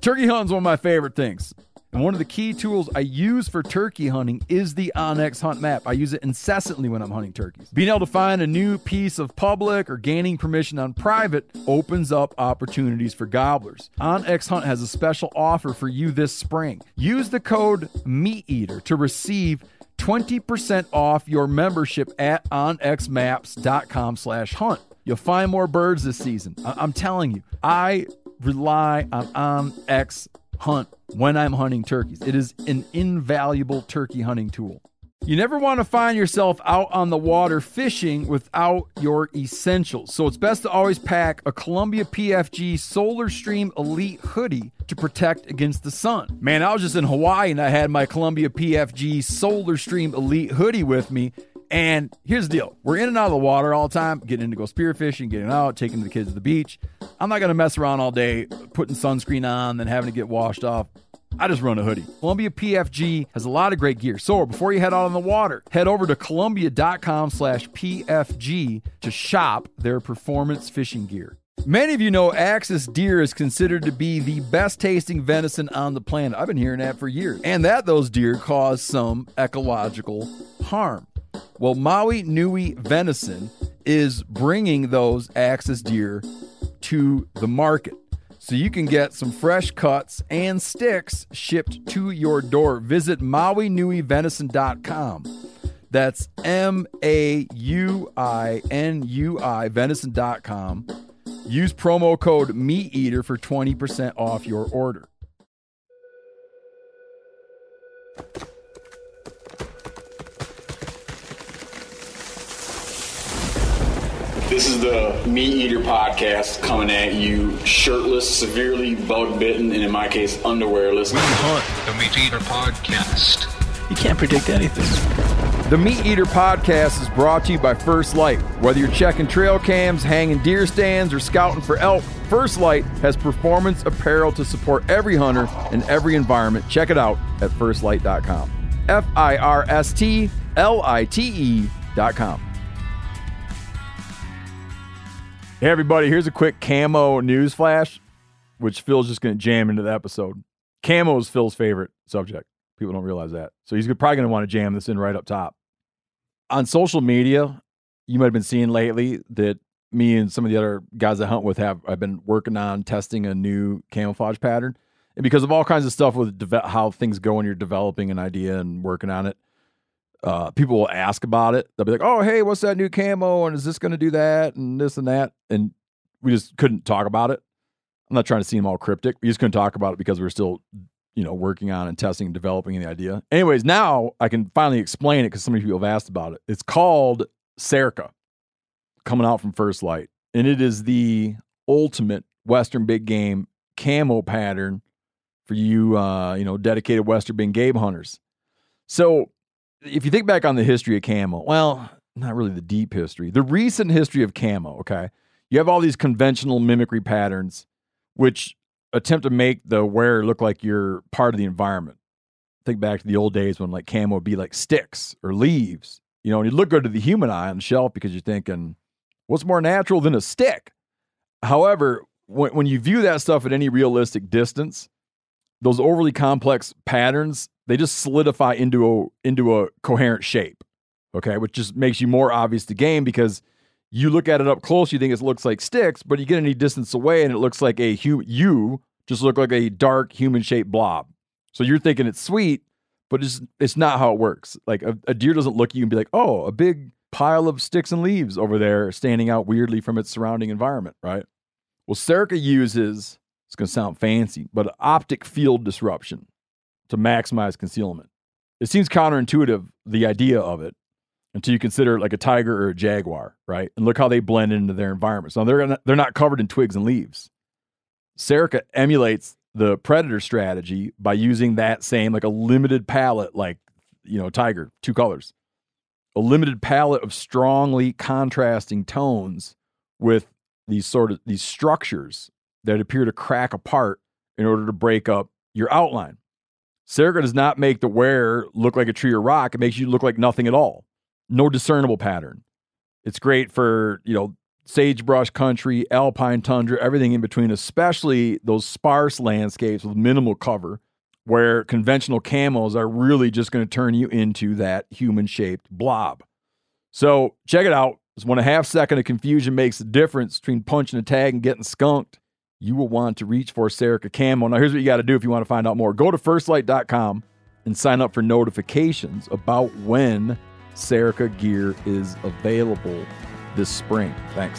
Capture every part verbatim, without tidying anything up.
Turkey hunting is one of my favorite things. And one of the key tools I use for turkey hunting is the OnX Hunt Map. I use it incessantly when I'm hunting turkeys. Being able to find a new piece of public or gaining permission on private opens up opportunities for gobblers. OnX Hunt has a special offer for you this spring. Use the code MeatEater to receive twenty percent off your membership at onxmaps.com slash hunt. You'll find more birds this season. I- I'm telling you, I rely on OnX Hunt when I'm hunting turkeys. It is an invaluable turkey hunting tool. You never want to find yourself out on the water fishing without your essentials. So it's best to always pack a Columbia P F G Solar Stream Elite hoodie to protect against the sun. Man, I was just in Hawaii and I had my Columbia P F G Solar Stream Elite hoodie with me. And here's the deal. We're in and out of the water all the time, getting in to go spearfishing, getting out, taking the kids to the beach. I'm not going to mess around all day putting sunscreen on, then having to get washed off. I just run a hoodie. Columbia P F G has a lot of great gear. So before you head out on the water, head over to Columbia.com slash PFG to shop their performance fishing gear. Many of you know Axis deer is considered to be the best tasting venison on the planet. I've been hearing that for years. And that those deer cause some ecological harm. Well, Maui Nui Venison is bringing those Axis deer to the market. So you can get some fresh cuts and sticks shipped to your door. Visit Maui Nui Venison dot com. That's M A U I N U I Venison dot com. Use promo code MeatEater for twenty percent off your order. This is the Meat Eater podcast coming at you shirtless, severely bug bitten, and in my case, underwearless. We hunt the Meat Eater podcast. You can't predict anything. The Meat Eater podcast is brought to you by First Light. Whether you're checking trail cams, hanging deer stands, or scouting for elk, First Light has performance apparel to support every hunter in every environment. Check it out at first light dot com. F I R S T L I T E dot com. Hey everybody, here's a quick camo news flash, which Phil's just going to jam into the episode. Camo is Phil's favorite subject. People don't realize that. So he's probably going to want to jam this in right up top. On social media, you might have been seeing lately that me and some of the other guys I hunt with have I've been working on testing a new camouflage pattern. And because of all kinds of stuff with de- how things go when you're developing an idea and working on it, Uh, people will ask about it. They'll be like, oh, hey, what's that new camo? And is this going to do that? And this and that. And we just couldn't talk about it. I'm not trying to seem all cryptic. We just couldn't talk about it because we're still, you know, working on and testing and developing the idea. Anyways, now I can finally explain it because so many people have asked about it. It's called Serica, coming out from First Light. And it is the ultimate Western big game camo pattern for you, uh, you know, dedicated Western big game hunters. So, if you think back on the history of camo, well, not really the deep history, the recent history of camo, okay? You have all these conventional mimicry patterns which attempt to make the wearer look like you're part of the environment. Think back to the old days when like camo would be like sticks or leaves, you know, and you look good to the human eye on the shelf because you're thinking, what's more natural than a stick? However, when, when you view that stuff at any realistic distance, those overly complex patterns, they just solidify into a into a coherent shape, okay? Which just makes you more obvious to game because you look at it up close, you think it looks like sticks, but you get any distance away and it looks like a hu- you just look like a dark human-shaped blob. So you're thinking it's sweet, but it's it's not how it works. Like a, a deer doesn't look at you and be like, oh, a big pile of sticks and leaves over there standing out weirdly from its surrounding environment, right? Well, Serica uses, it's going to sound fancy, but optic field disruption to maximize concealment. It seems counterintuitive, the idea of it, until you consider it like a tiger or a jaguar, right? And look how they blend into their environment. So they're gonna, they're not covered in twigs and leaves. Serica emulates the predator strategy by using that same, like a limited palette, like, you know, tiger, two colors. A limited palette of strongly contrasting tones with these sort of, these structures that appear to crack apart in order to break up your outline. Serica does not make the wearer look like a tree or rock. It makes you look like nothing at all. No discernible pattern. It's great for, you know, sagebrush country, alpine tundra, everything in between, especially those sparse landscapes with minimal cover, where conventional camos are really just going to turn you into that human-shaped blob. So check it out. It's when a half second of confusion makes the difference between punching a tag and getting skunked. You will want to reach for Serica Camo. Now, here's what you got to do if you want to find out more. Go to first light dot com and sign up for notifications about when Serica gear is available this spring. Thanks.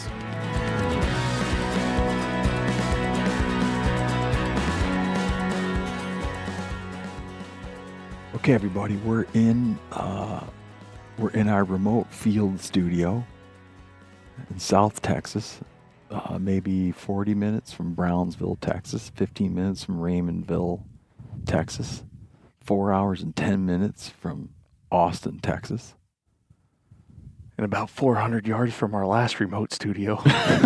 Okay, everybody, we're in uh, we're in our remote field studio in South Texas. Uh, maybe forty minutes from Brownsville, Texas, fifteen minutes from Raymondville, Texas, four hours and ten minutes from Austin, Texas. And about four hundred yards from our last remote studio.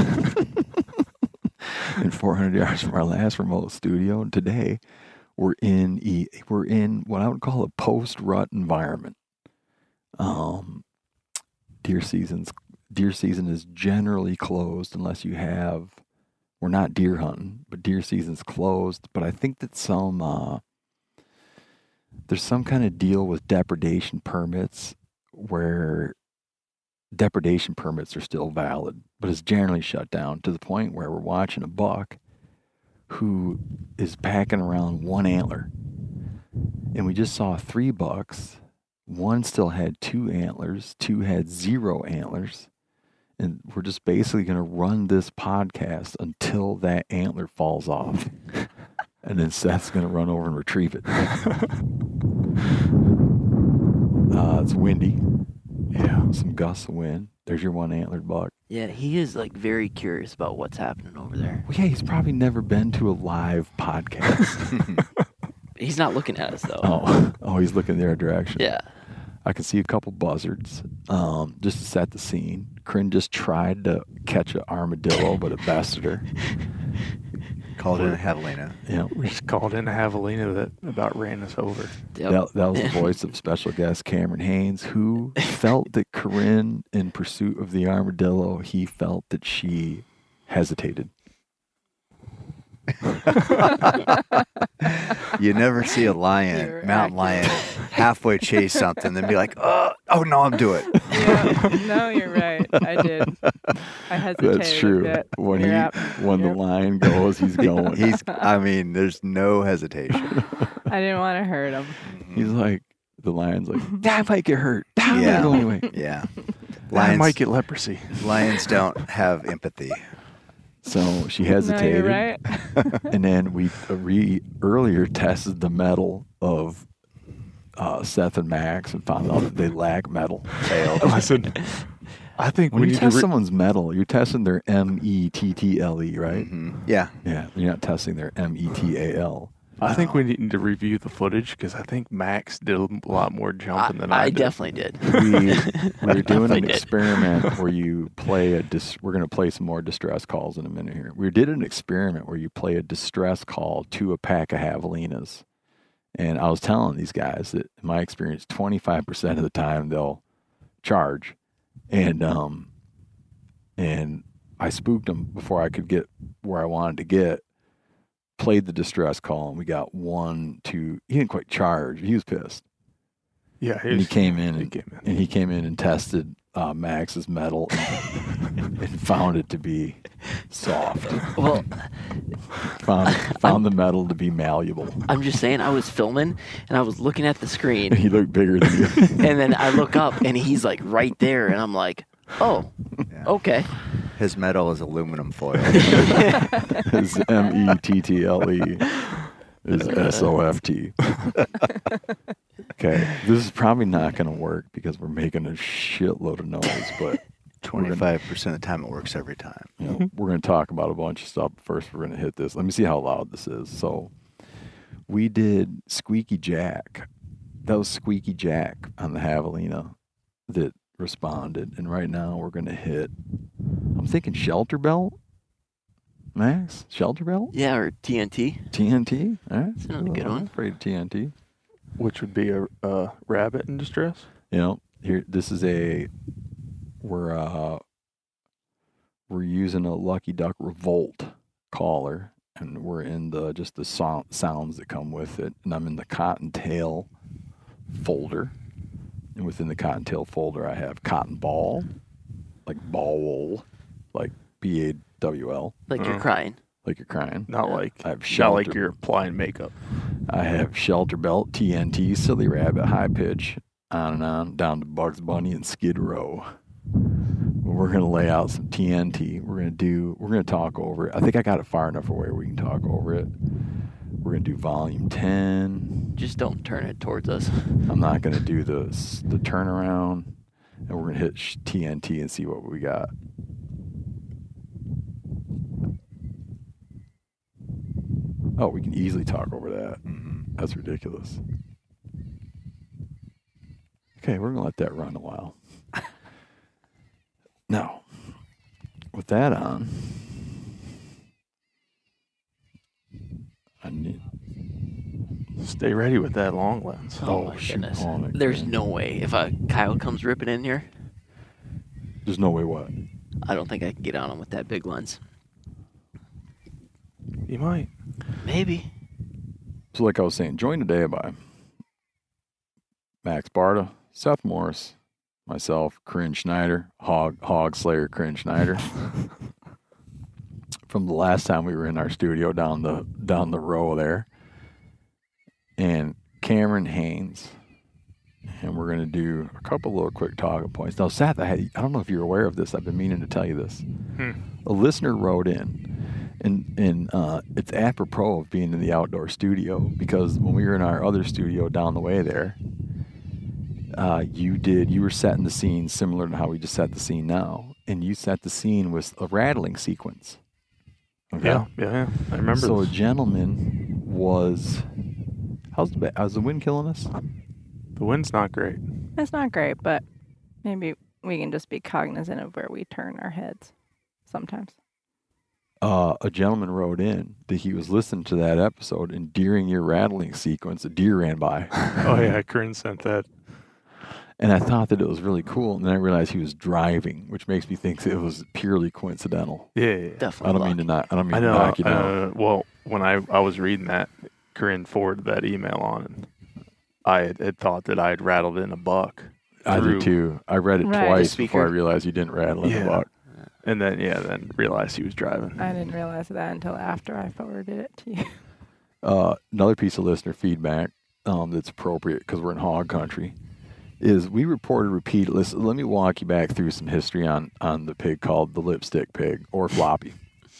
And four hundred yards from our last remote studio. And today, we're in e- we're in what I would call a post-rut environment. Um, deer season's deer season is generally closed unless you have. We're not deer hunting, but deer season's closed. But I think that some uh, there's some kind of deal with depredation permits where depredation permits are still valid, but it's generally shut down to the point where we're watching a buck who is packing around one antler. And we just saw three bucks. One still had two antlers, two had zero antlers. And we're just basically going to run this podcast until that antler falls off. And then Seth's going to run over and retrieve it. uh, it's windy. Yeah, some gusts of wind. There's your one antlered buck. Yeah, he is like very curious about what's happening over there. Well, yeah, he's probably never been to a live podcast. He's not looking at us though. Oh, oh, he's looking their direction. Yeah. I can see a couple buzzards. Um, just to set the scene, Corinne just tried to catch an armadillo, but it bested her. Called in a javelina. Yeah, We just called in a javelina that about ran us over. Yep. that, that was the voice of special guest Cameron Haynes, who felt that Corinne, in pursuit of the armadillo, he felt that she hesitated. You never see a lion, You're mountain accurate. lion, halfway chase something, then be like, oh, oh no, I'm doing it. Yeah, no, you're right. I did. I hesitated. That's true. A bit. When he, Yep. when Yep. the lion goes, he's going. He's, I mean, there's no hesitation. I didn't want to hurt him. He's like, the lion's like, I might get hurt. I'm Yeah. gonna go anyway. Yeah. I Lions, might get leprosy. lions don't have empathy. So she No, hesitated. you're right. And then we uh, re earlier tested the metal of uh, Seth and Max and found out that they lack metal. Failed. Listen, I think When we you need to test re- someone's metal, you're testing their M E T T L E, right? Mhm. Yeah. Yeah, you're not testing their M E T A L. I think we need to review the footage because I think Max did a lot more I, jumping than I, I did. definitely did. We, we were doing Definitely an did. experiment where you play a dis- we're going to play some more distress calls in a minute here. We did an experiment where you play a distress call to a pack of javelinas. And I was telling these guys that in my experience, twenty-five percent of the time they'll charge. And um and I spooked them before I could get where I wanted to get. Played the distress call and we got one, two. He didn't quite charge. He was pissed. Yeah, And he came in he and, came in. and he came in and tested uh, Max's metal and, and found it to be soft. Well, Found found the metal to be malleable. I'm just saying, I was filming and I was looking at the screen, And he looked bigger than you. and then I look up and he's like right there, and I'm like, oh, Yeah. okay. His metal is aluminum foil. His M E T T L E is S O F T. Okay, this is probably not going to work because we're making a shitload of noise, but twenty-five percent of the time it works every time. you know, we're going to talk about a bunch of stuff. First, we're going to hit this. Let me see how loud this is. So, we did Squeaky Jack. That was Squeaky Jack on the javelina that responded. And right now, we're going to hit, I'm thinking Shelter Belt. Max? Shelter Belt? Yeah, or T N T. T N T? All right. That's another good I'm one. afraid of T N T. Which would be a, a rabbit in distress. You know, here, this is a, we're, uh, we're using a Lucky Duck Revolt collar, and we're in the just the sound, sounds that come with it. And I'm in the Cottontail folder, and within the Cottontail folder, I have Cotton Ball, like ball, like B A W L, Like you're Mm. crying. like you're crying. Not like I have not shelter. like you're applying makeup. I have Shelter Belt, T N T, Silly Rabbit, High Pitch, on and on, down to Bugs Bunny and Skid Row. We're going to lay out some T N T. We're going to do, we're going to talk over it. I think I got it far enough away where we can talk over it. We're going to do volume ten. Just don't turn it towards us. I'm not going to do the, the turnaround. And we're going to hit sh- T N T and see what we got. Oh, we can easily talk over that. That's ridiculous. Okay, we're going to let that run a while. Now, with that on, I need. Stay ready with that long lens. Oh, Oh, my shoot. goodness. Oh, my There's goodness. no way. If a coyote comes ripping in here, There's no way what? I don't think I can get on him with that big lens. You might. Maybe. So, like I was saying, joined today by Max Barta, Seth Morris, myself, Corinne Schneider, Hog Hog Slayer Corinne Schneider. From the last time we were in our studio down the down the row there, and Cameron Haynes, and we're gonna do a couple little quick talking points. Now, Seth, I had, I don't know if you're aware of this. I've been meaning to tell you this. Hmm. A listener wrote in. And and uh, it's apropos of being in the outdoor studio, because when we were in our other studio down the way there, uh, you did you were setting the scene similar to how we just set the scene now, and you set the scene with a rattling sequence. Okay? Yeah, yeah, yeah. I remember. So this. a gentleman was. How's the ba- how's the wind killing us? The wind's not great. It's not great, but maybe we can just be cognizant of where we turn our heads sometimes. Uh, a gentleman wrote in that he was listening to that episode, and during your rattling sequence, a deer ran by. Oh yeah, Corinne sent that. And I thought that it was really cool, and then I realized he was driving, which makes me think that it was purely coincidental. Yeah, yeah, yeah. Definitely. I don't luck. mean to not. I don't mean I to know. knock you down. Uh, well, when I, I was reading that, Corinne forwarded that email on, and I had, had thought that I had rattled in a buck. I through- did too. I read it Right. twice Speaker. before I realized you didn't rattle in Yeah. the buck. And then, yeah, then realized he was driving. I didn't realize that until after I forwarded it to you. Uh, another piece of listener feedback um, that's appropriate because we're in hog country is we reported repeat. Listen, let me walk you back through some history on on the pig called the lipstick pig or floppy.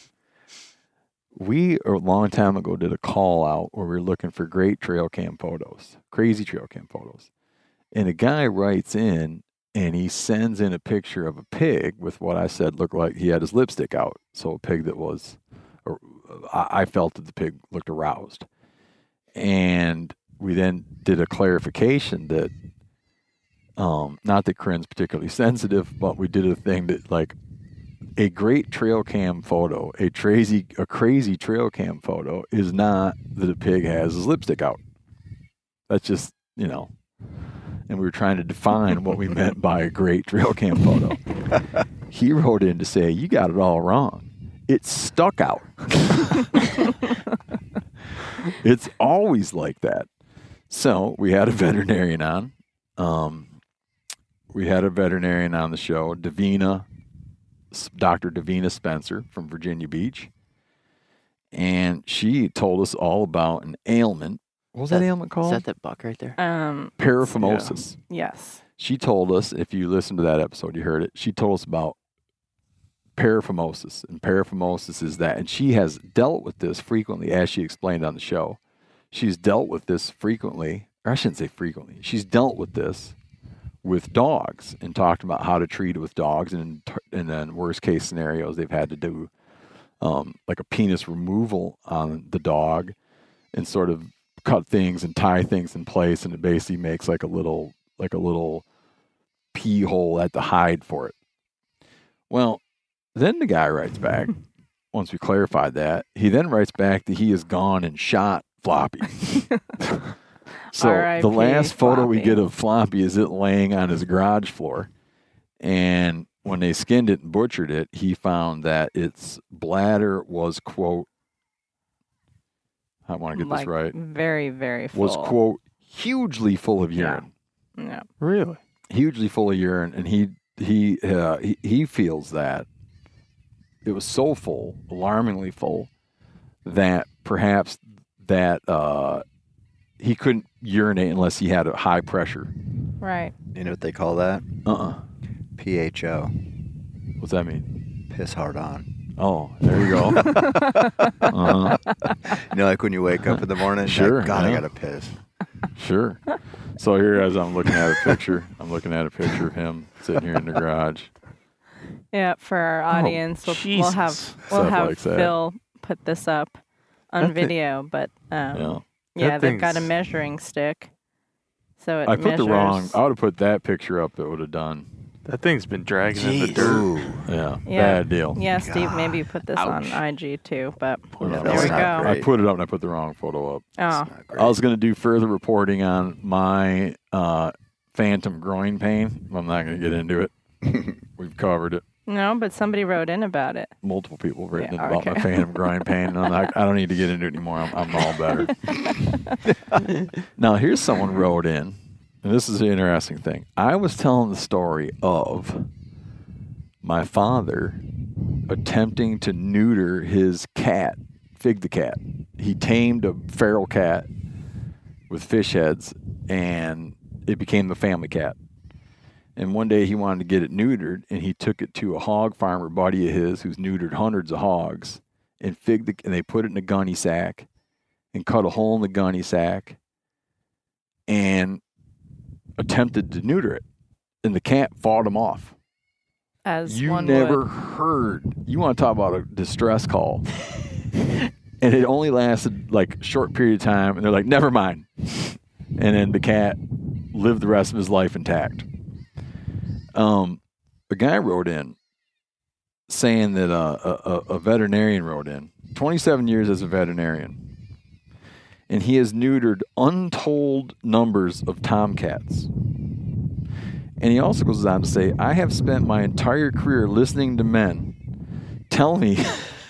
We a long time ago did a call out where we were looking for great trail cam photos, crazy trail cam photos, and a guy writes in and he sends in a picture of a pig with what I said looked like he had his lipstick out. So a pig that was, or I I felt that the pig looked aroused. And we then did a clarification that, um, not that Corinne's particularly sensitive, but we did a thing that like a great trail cam photo, a crazy, a crazy trail cam photo is not that a pig has his lipstick out. That's just, you know, and we were trying to define what we meant by a great trail cam photo. He wrote in to say, you got it all wrong. It's stuck out. It's always like that. So we had a veterinarian on. Um, we had a veterinarian on the show, Davina, Doctor Davina Spencer from Virginia Beach. And she told us all about an ailment. What was that, That- ailment Is called? that that buck right there? Um, Paraphimosis. yes. She told us, if you listened to that episode, you heard it. She told us about paraphimosis, and paraphimosis is that, and she has dealt with this frequently, as she explained on the show. She's dealt with this frequently, or I shouldn't say frequently. She's dealt with this with dogs and talked about how to treat it with dogs, and and then worst case scenarios, they've had to do um, like a penis removal on the dog, and sort of cut things and tie things in place, and it basically makes like a little like a little pee hole at the hide for it. Well, then the guy writes back, once we clarified that, he then writes back that he has gone and shot Floppy. So R I P the last photo we Floppy. get of Floppy is it laying on his garage floor. And when they skinned it and butchered it, he found that its bladder was, quote, I want to get like, this right, Very, very full. was, quote, hugely full of urine. Yeah. Really? Hugely full of urine. And he, he, uh, he, he feels that it was so full, alarmingly full, that perhaps that uh, he couldn't urinate unless he had a high pressure. Right. You know what they call that? Uh-uh. P H O. What's that mean? Piss hard on. Oh, there you go. uh-huh. You know, like when you wake up in the morning, Sure, like, God, yeah. I gotta piss. Sure. So here, as I'm looking at a picture, I'm looking at a picture of him sitting here in the garage. Yeah, for our audience, we'll, we'll have Jesus. we'll Stuff have like that. Phil put this up on That thing- video, but um, Yeah. yeah, That they've got a thing's- measuring stick, so it I put measures. the wrong. I would have put that picture up. It would have done. That thing's been dragging in the Jeez. dirt. Ooh. Yeah. Yeah. Bad deal. Yeah, Steve, maybe you put this on Ouch. I G too, but Yeah, there that's we not go. great. I put it up and I put the wrong photo up. Oh, Not great. I was going to do further reporting on my uh, phantom groin pain. I'm not going to get into it. We've covered it. no, but somebody wrote in about it. Multiple people have written Yeah, in about my okay. phantom groin pain. And I'm not, I don't need to get into it anymore. I'm, I'm all better. Now, here's someone wrote in, and this is an interesting thing. I was telling the story of my father attempting to neuter his cat, Fig the cat. He tamed a feral cat with fish heads, and it became the family cat. And one day he wanted to get it neutered, and he took it to a hog farmer buddy of his who's neutered hundreds of hogs, and Fig the, and they put it in a gunny sack, and cut a hole in the gunny sack, and attempted to neuter it, and the cat fought him off. As You one never would. heard. You want to talk about a distress call. And it only lasted like a short period of time. And they're like, never mind. And then the cat lived the rest of his life intact. Um, a guy wrote in saying that uh, a, a, a veterinarian wrote in, twenty-seven years as a veterinarian. And he has neutered untold numbers of tomcats. And he also goes on to say, I have spent my entire career listening to men tell me,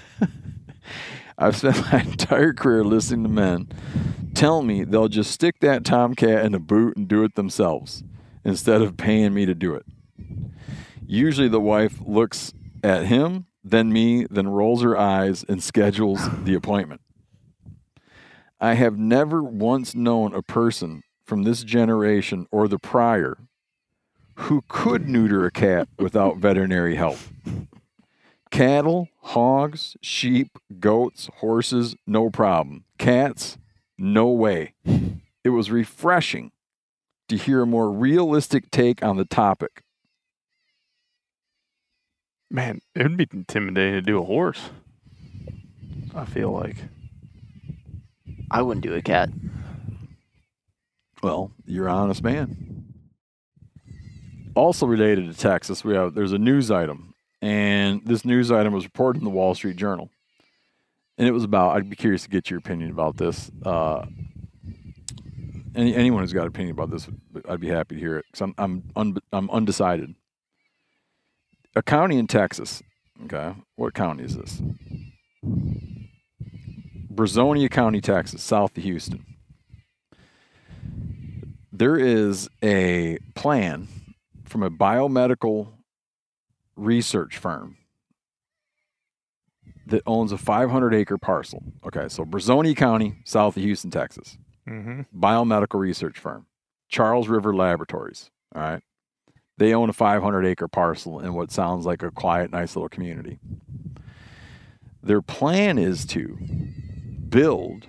I've spent my entire career listening to men tell me they'll just stick that tomcat in a boot and do it themselves instead of paying me to do it. Usually the wife looks at him, then me, then rolls her eyes and schedules the appointment. I have never once known a person from this generation or the prior who could neuter a cat without veterinary help. Cattle, hogs, sheep, goats, horses, no problem. Cats, no way. It was refreshing to hear a more realistic take on the topic. Man, it would be intimidating to do a horse. I feel like. I wouldn't do a cat. Well, you're an honest man. Also related to Texas, we have there's a news item, and this news item was reported in the Wall Street Journal, and it was about. I'd be curious to get your opinion about this. Uh, any anyone who's got an opinion about this, I'd be happy to hear it because I'm I'm un, I'm undecided. A county in Texas. Okay, what county is this? Brazonia County, Texas, south of Houston. There is a plan from a biomedical research firm that owns a five hundred acre parcel. Okay, so Brazonia County, south of Houston, Texas. Mm-hmm. Biomedical research firm, Charles River Laboratories. All right. They own a five hundred acre parcel in what sounds like a quiet, nice little community. Their plan is to build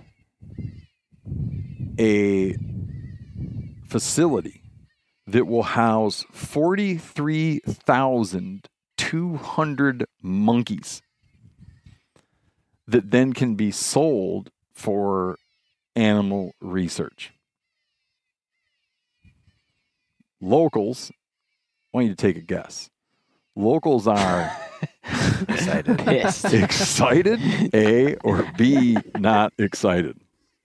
a facility that will house forty-three thousand two hundred monkeys that then can be sold for animal research. Locals, I want you to take a guess. Locals are Excited. Pissed. excited, A, or B, not excited.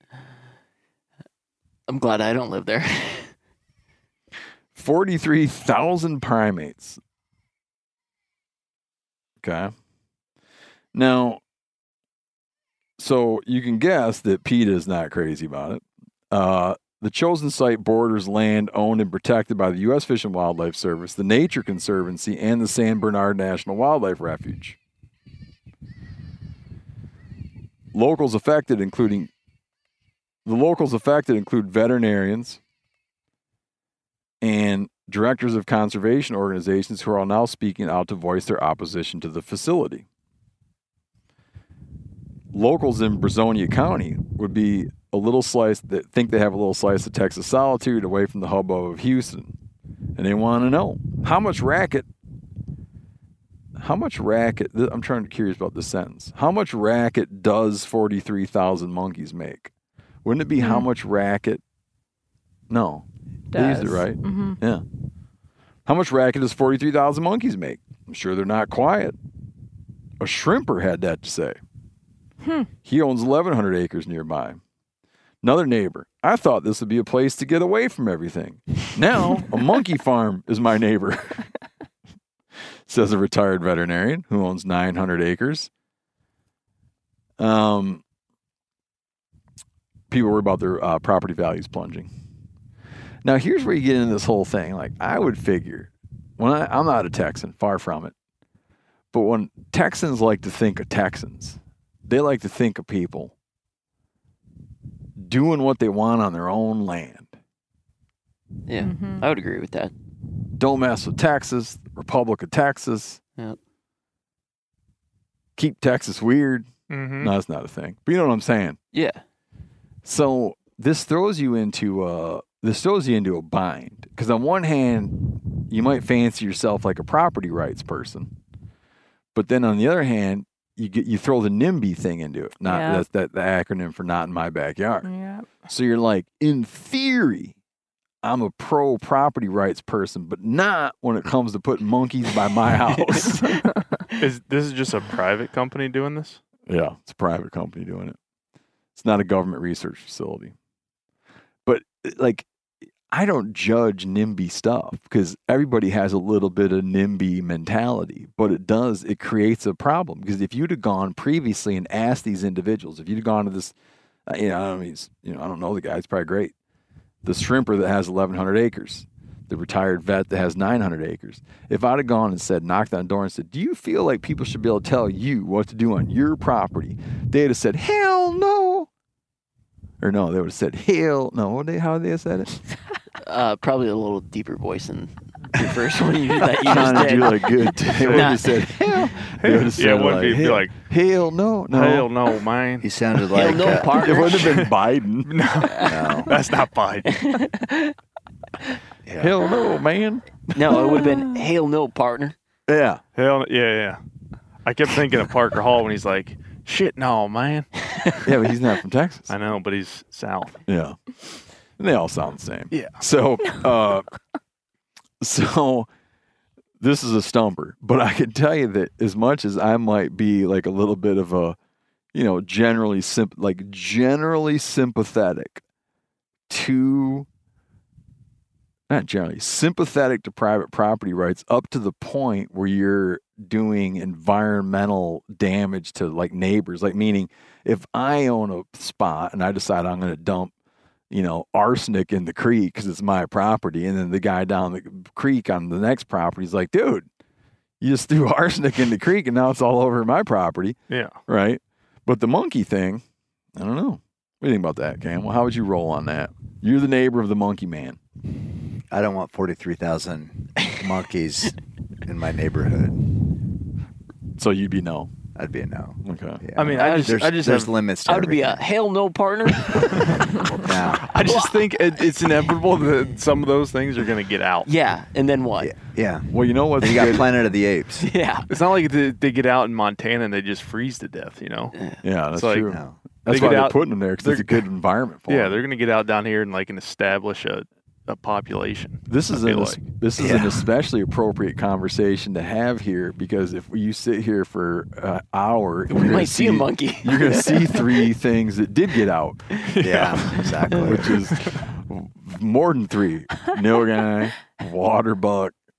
I'm glad I don't live there. forty-three thousand primates Okay. Now, so you can guess that PETA is not crazy about it. Uh, the chosen site borders land owned and protected by the U S Fish and Wildlife Service, the Nature Conservancy, and the San Bernard National Wildlife Refuge. Locals affected, including the locals affected include veterinarians and directors of conservation organizations who are now speaking out to voice their opposition to the facility. Locals in Brazonia County would be a little slice that think they have a little slice of Texas solitude away from the hubbub of Houston. And they want to know how much racket, how much racket, I'm trying to curious about this sentence. How much racket does forty-three thousand monkeys make? Wouldn't it be how much racket? No. They used it right. Mm-hmm. Yeah. How much racket does forty-three thousand monkeys make? I'm sure they're not quiet. A shrimper had that to say. Hmm. He owns eleven hundred acres nearby. Another neighbor. I thought this would be a place to get away from everything. Now, a monkey farm is my neighbor, says a retired veterinarian who owns nine hundred acres. Um, people worry about their uh, property values plunging. Now, here's where you get into this whole thing. Like, I would figure, when I, I'm not a Texan, far from it, but when Texans like to think of Texans, they like to think of people doing what they want on their own land. Yeah, Mhm. I would agree with that. Don't mess with Texas, Republic of Texas. Yep. Keep Texas weird. Mm-hmm. No, that's not a thing. But you know what I'm saying? Yeah. So this throws you into a this throws you into a bind. Because on one hand, you might fancy yourself like a property rights person, but then on the other hand, you get you throw the NIMBY thing into it. Not Yeah. that's that the acronym for not in my backyard. Yeah. So you're like, in theory, I'm a pro property rights person, but not when it comes to putting monkeys by my house. Is this is just a private company doing this? Yeah, it's a private company doing it. It's not a government research facility. But like, I don't judge NIMBY stuff because everybody has a little bit of NIMBY mentality, but it does, it creates a problem. Because if you'd have gone previously and asked these individuals, if you'd have gone to this, uh, you know, I don't mean, he's, you know, I don't know the guy, he's probably great. The shrimper that has eleven hundred acres, the retired vet that has nine hundred acres. If I'd have gone and said, knocked on the door and said, do you feel like people should be able to tell you what to do on your property? They'd have said, hell no. Or no, they would have said, hell no. What they, how would they have said it? Uh, probably a little deeper voice than your first one you, that you Trying just to did. do like good. They would Nah. have said, hell. They would have said, Yeah, it wouldn't like, be- be hell, like, hell no. No. Hell no, man. He sounded Hell like no, uh, partner. It wouldn't have been Biden. no. That's not fine. Yeah. Hell no, man. No, it would have been hell no, partner. Yeah. Hell yeah, yeah. I kept thinking of Parker Hall when he's like, shit, no, man. Yeah, but he's not from Texas. I know, but he's south. Yeah. And they all sound the same. Yeah. So, uh, so this is a stumper, but I can tell you that as much as I might be like a little bit of a, you know, generally simp- like generally sympathetic to, not generally, sympathetic to private property rights up to the point where you're doing environmental damage to like neighbors. Like meaning if I own a spot and I decide I'm going to dump, you know, arsenic in the creek because it's my property. And then the guy down the creek on the next property is like, dude, you just threw arsenic in the creek and now it's all over my property. Yeah. Right. But the monkey thing, I don't know. What do you think about that, Cam? Well, how would you roll on that? You're the neighbor of the monkey man. I don't want forty-three thousand monkeys in my neighborhood. So you'd be no. I'd be a no. Okay. Yeah. I mean, I just, there's, I just there's have, limits to I would be a everything. hell no, partner. No. I just think it, it's inevitable that some of those things are going to get out. Yeah, and then what? Yeah. yeah. Well, you know what's Then you got good? Planet of the Apes. Yeah. It's not like they, they get out in Montana and they just freeze to death, you know? Yeah, that's It's like- true. No. That's They why get they're out- putting them there because it's a good environment for Yeah, them. they're going to get out down here and like and establish a, a population. This is I an feel es- like. this is an Yeah. especially appropriate conversation to have here because if you sit here for an hour, We might see a monkey. You're going to see three things that did get out, Yeah, exactly. which is more than three: nilgai, water buck,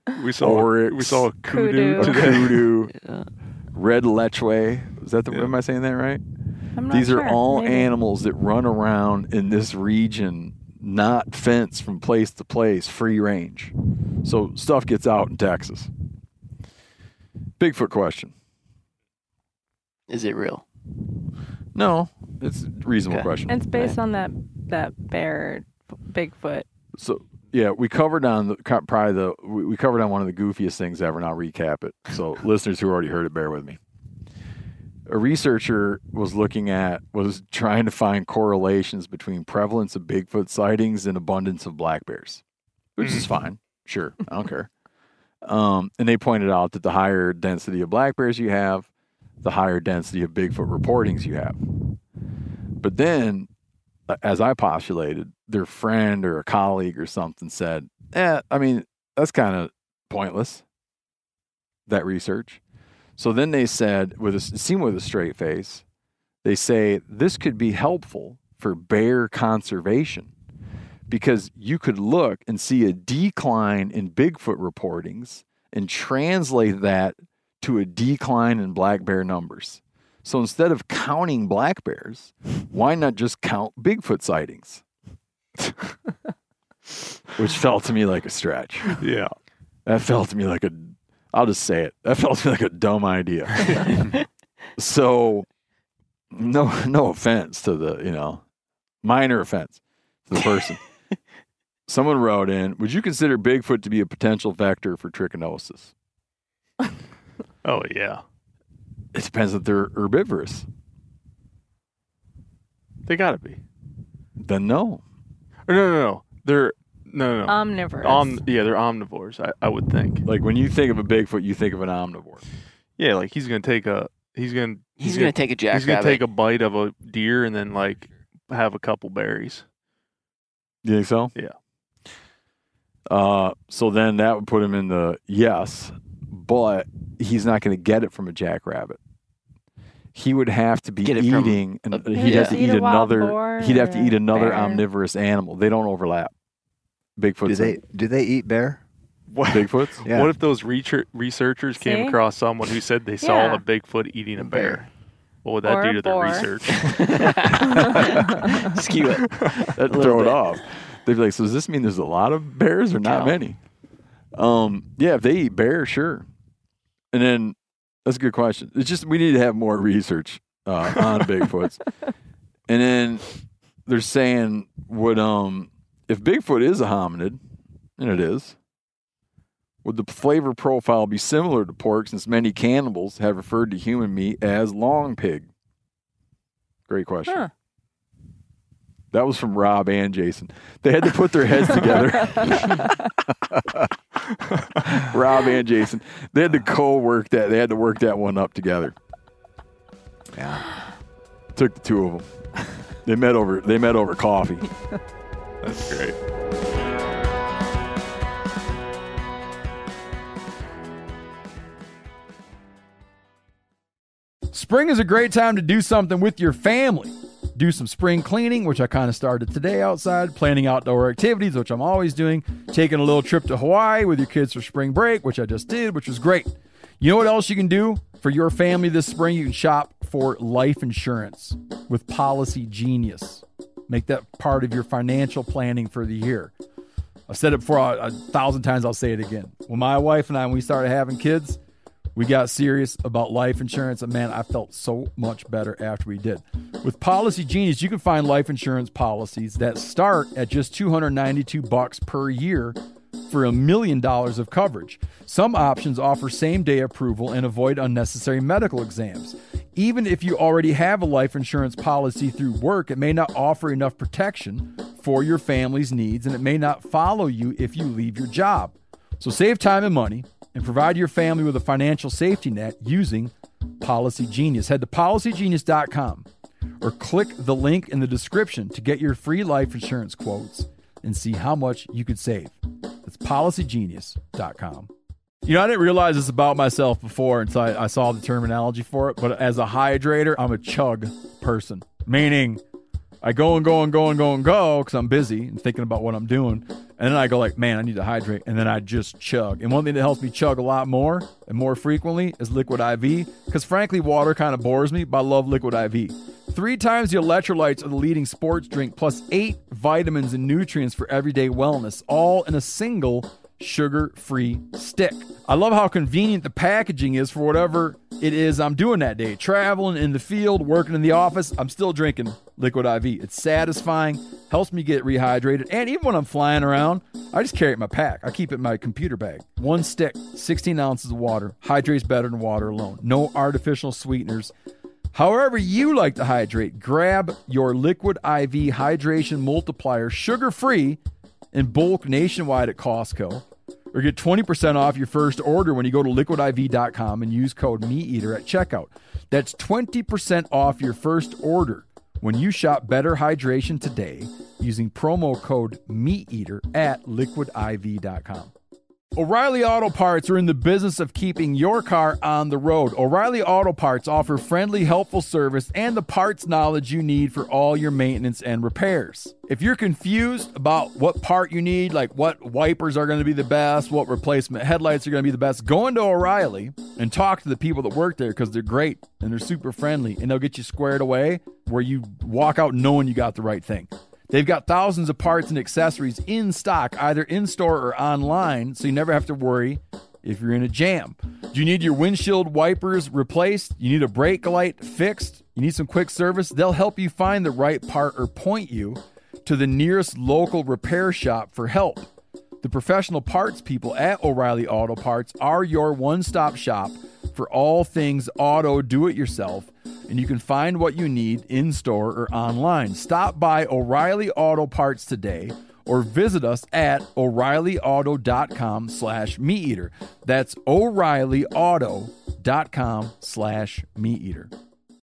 We saw Oryx. we saw a kudu, Kudu. today. Kudu, Yeah. red lechwe. Is that the? Yeah. Am I saying that right? I'm not These sure. are all Maybe. animals that run around in this region, not fenced from place to place, free range. So stuff gets out in Texas. Bigfoot question. Is it real? No, it's a reasonable Okay. question. It's based on that that bear, Bigfoot. So yeah, we covered on the co- probably the we we covered on one of the goofiest things ever, and I'll recap it. So listeners who already heard it, bear with me. A researcher was looking at was trying to find correlations between prevalence of Bigfoot sightings and abundance of black bears, which is fine. Sure, I don't care. Um, and they pointed out that the higher density of black bears you have, the higher density of Bigfoot reportings you have. But then, uh, as I postulated, their friend or a colleague or something said, eh, I mean, that's kind of pointless, that research. So then they said, with a, it seemed with a straight face, they say this could be helpful for bear conservation because you could look and see a decline in Bigfoot reportings and translate that to a decline in black bear numbers. So instead of counting black bears, why not just count Bigfoot sightings? Which felt to me like a stretch. Yeah. That felt to me like a, I'll just say it. That felt to me like a dumb idea. So, no, no offense to the, you know, minor offense to the person. Someone wrote in, would you consider Bigfoot to be a potential vector for trichinosis? Oh yeah. It depends if they're herbivorous. They gotta be. Then no. Or no, no, no. They're no, no, no. Omnivorous. Om- yeah, they're omnivores. I, I would think. Like when you think of a Bigfoot, you think of an omnivore. Yeah, like he's gonna take a. He's gonna. He's, gonna, take a He's gonna jackrabbit. take a bite of a deer and then like have a couple berries. You think so? Yeah. Uh, so then that would put him in the yes, but he's not going to get it from a jackrabbit. He would have to be Get it from eating, and a- he'd have to Eat eat a wild another. boar He'd have to or eat a another bear. omnivorous animal. They don't overlap. Bigfoot. Do they do they eat bear? What? Bigfoots? Yeah. What if those research- researchers came See? across someone who said they saw Yeah. a Bigfoot eating a A bear. bear? What would that Or do a to their boar. research? Skew it. That'd little throw it bit. off. They'd be like, so does this mean there's a lot of bears or not Cow. many? Um, yeah, if they eat bear, sure. And then that's a good question. It's just we need to have more research uh, on Bigfoots. And then they're saying, would um, if Bigfoot is a hominid, and it is, would the flavor profile be similar to pork since many cannibals have referred to human meat as long pig? Great question. Huh. That was from Rob and Jason. They had to put their heads together. Rob and Jason. They had to co-work that. They had to work that one up together. Yeah. Took the two of them. They met over. They met over coffee. That's great. Spring is a great time to do something with your family. Do some spring cleaning, which I kind of started today outside, planning outdoor activities, which I'm always doing, taking a little trip to Hawaii with your kids for spring break, which I just did, which was great. You know what else you can do for your family this spring? You can shop for life insurance with Policy Genius. Make that part of your financial planning for the year. I've said it before a, a thousand times, I'll say it again. When my wife and I, when we started having kids, we got serious about life insurance, and man, I felt so much better after we did. With Policy Genius, you can find life insurance policies that start at just two hundred ninety-two bucks per year for a million dollars of coverage. Some options offer same-day approval and avoid unnecessary medical exams. Even if you already have a life insurance policy through work, it may not offer enough protection for your family's needs, and it may not follow you if you leave your job. So save time and money and provide your family with a financial safety net using Policy Genius. Head to policy genius dot com or click the link in the description to get your free life insurance quotes and see how much you could save. That's policy genius dot com. You know, I didn't realize this about myself before until I, I saw the terminology for it, but as a hydrator, I'm a chug person, meaning I go and go and go and go and go because I'm busy and thinking about what I'm doing. And And then I go like, man, I need to hydrate. And then I just chug. And one thing that helps me chug a lot more and more frequently is Liquid I V. Because frankly, water kind of bores me, but I love Liquid I V. Three times the electrolytes of the leading sports drink, plus eight vitamins and nutrients for everyday wellness, all in a single sugar-free stick. I love how convenient the packaging is for whatever it is I'm doing that day. Traveling, in the field, working in the office, I'm still drinking Liquid I V. It's satisfying, helps me get rehydrated, and even when I'm flying around, I just carry it in my pack. I keep it in my computer bag. One stick, sixteen ounces of water, hydrates better than water alone. No artificial sweeteners. However you like to hydrate, grab your Liquid I V Hydration Multiplier sugar-free in bulk nationwide at Costco, or get twenty percent off your first order when you go to liquid I V dot com and use code MeatEater at checkout. That's twenty percent off your first order when you shop Better Hydration today using promo code MeatEater at liquid I V dot com. O'Reilly Auto Parts are in the business of keeping your car on the road. O'Reilly Auto Parts offer friendly, helpful service and the parts knowledge you need for all your maintenance and repairs. If you're confused about what part you need, like what wipers are going to be the best, what replacement headlights are going to be the best, go into O'Reilly and talk to the people that work there because they're great and they're super friendly and they'll get you squared away where you walk out knowing you got the right thing. They've got thousands of parts and accessories in stock, either in-store or online, so you never have to worry if you're in a jam. Do you need your windshield wipers replaced? You need a brake light fixed? You need some quick service? They'll help you find the right part or point you to the nearest local repair shop for help. The professional parts people at O'Reilly Auto Parts are your one-stop shop for all things auto do-it-yourself, and you can find what you need in-store or online. Stop by O'Reilly Auto Parts today or visit us at o'reillyauto.com slash meateater. That's o'reillyauto.com slash meateater.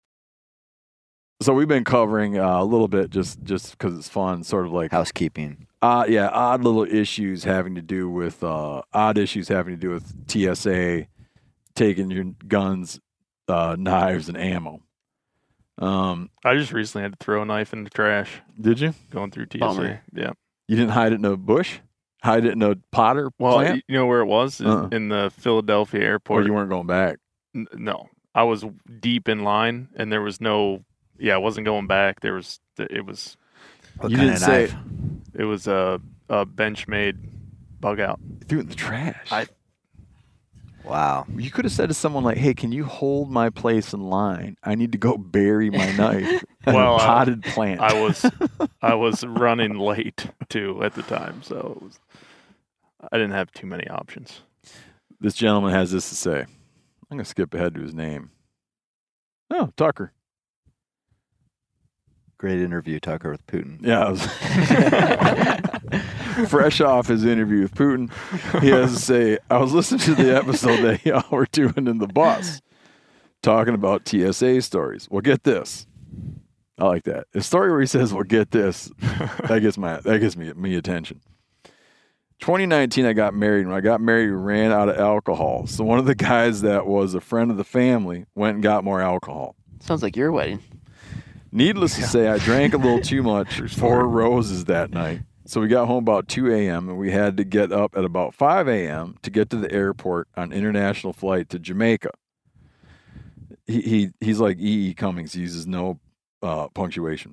So we've been covering uh, a little bit just just because it's fun, sort of like Housekeeping. Uh, yeah, odd little issues having to do with uh, odd issues having to do with T S A taking your guns, uh, knives, and ammo. Um, I just recently had to throw a knife in the trash. Did you? Going through T S A. Bummer. Yeah. You didn't hide it in a bush? Hide it in a Potter Well, plant? you know where it was? Uh-uh. In the Philadelphia Or airport. you weren't going back? N- no. I was deep in line, and there was no... Yeah, I wasn't going back. There was... It was... What You kind didn't of say- knife? It was a, a Benchmade bug out. You threw it in the trash. I- Wow. You could have said to someone like, hey, can you hold my place in line? I need to go bury my knife in Well, a I- potted plant. I was I was running late too at the time, so it was, I didn't have too many options. This gentleman has this to say. I'm going to skip ahead to his name. Oh, Tucker. Great interview, Tucker, with Putin. Yeah. I was fresh off his interview with Putin, he has to say, I was listening to the episode that y'all were doing in the bus, talking about T S A stories. Well, get this. I like that. The story where he says, well, get this. That gets my that gets me me attention. twenty nineteen, I got married. When I got married, we ran out of alcohol. So one of the guys that was a friend of the family went and got more alcohol. Sounds like your wedding. Needless to say, I drank a little too much, four roses that night. So we got home about two a.m. and we had to get up at about five a.m. to get to the airport on international flight to Jamaica. He, he He's like E E. Cummings. He uses no uh, punctuation.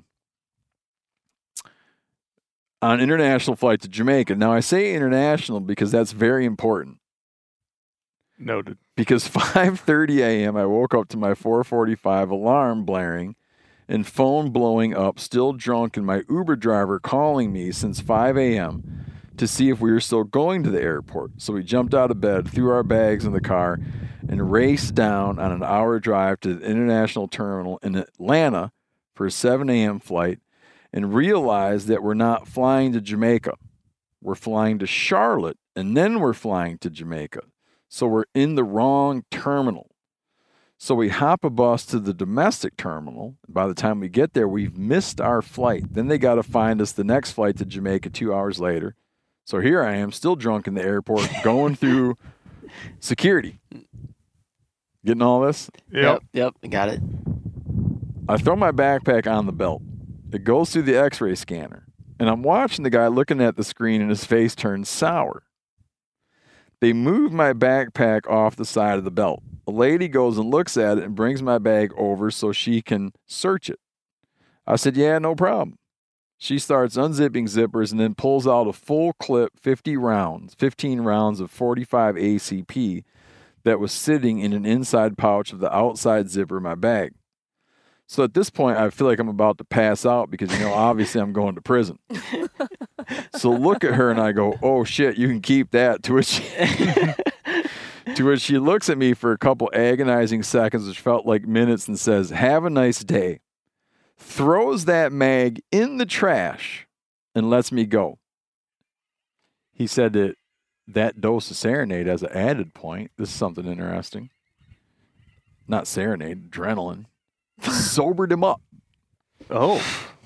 On international flight to Jamaica. Now, I say international because that's very important. Noted. Because five thirty a.m. I woke up to my four forty-five alarm blaring and phone blowing up, still drunk, and my Uber driver calling me since five a.m. to see if we were still going to the airport. So we jumped out of bed, threw our bags in the car, and raced down on an hour drive to the international terminal in Atlanta for a seven a.m. flight and realized that we're not flying to Jamaica. We're flying to Charlotte, and then we're flying to Jamaica. So we're in the wrong terminal. So we hop a bus to the domestic terminal. By the time we get there, we've missed our flight. Then they got to find us the next flight to Jamaica two hours later. So here I am, still drunk in the airport, going through security. Getting all this? Yep. Yep. Yep. Got it. I throw my backpack on the belt. It goes through the x-ray scanner. and I'm watching the guy looking at the screen, and his face turns sour. They move my backpack off the side of the belt. A lady goes and looks at it and brings my bag over so she can search it. I said, yeah, no problem. She starts unzipping zippers and then pulls out a full clip, fifty rounds, fifteen rounds of forty-five A C P that was sitting in an inside pouch of the outside zipper of my bag. So at this point, I feel like I'm about to pass out because, you know, obviously I'm going to prison. So look at her and I go, oh, shit, you can keep that. To which, to which she looks at me for a couple agonizing seconds, which felt like minutes, and says, have a nice day. Throws that mag in the trash and lets me go. He said that that dose of Serenade as an added point, this is something interesting. Not Serenade, adrenaline. Sobered him up. Oh.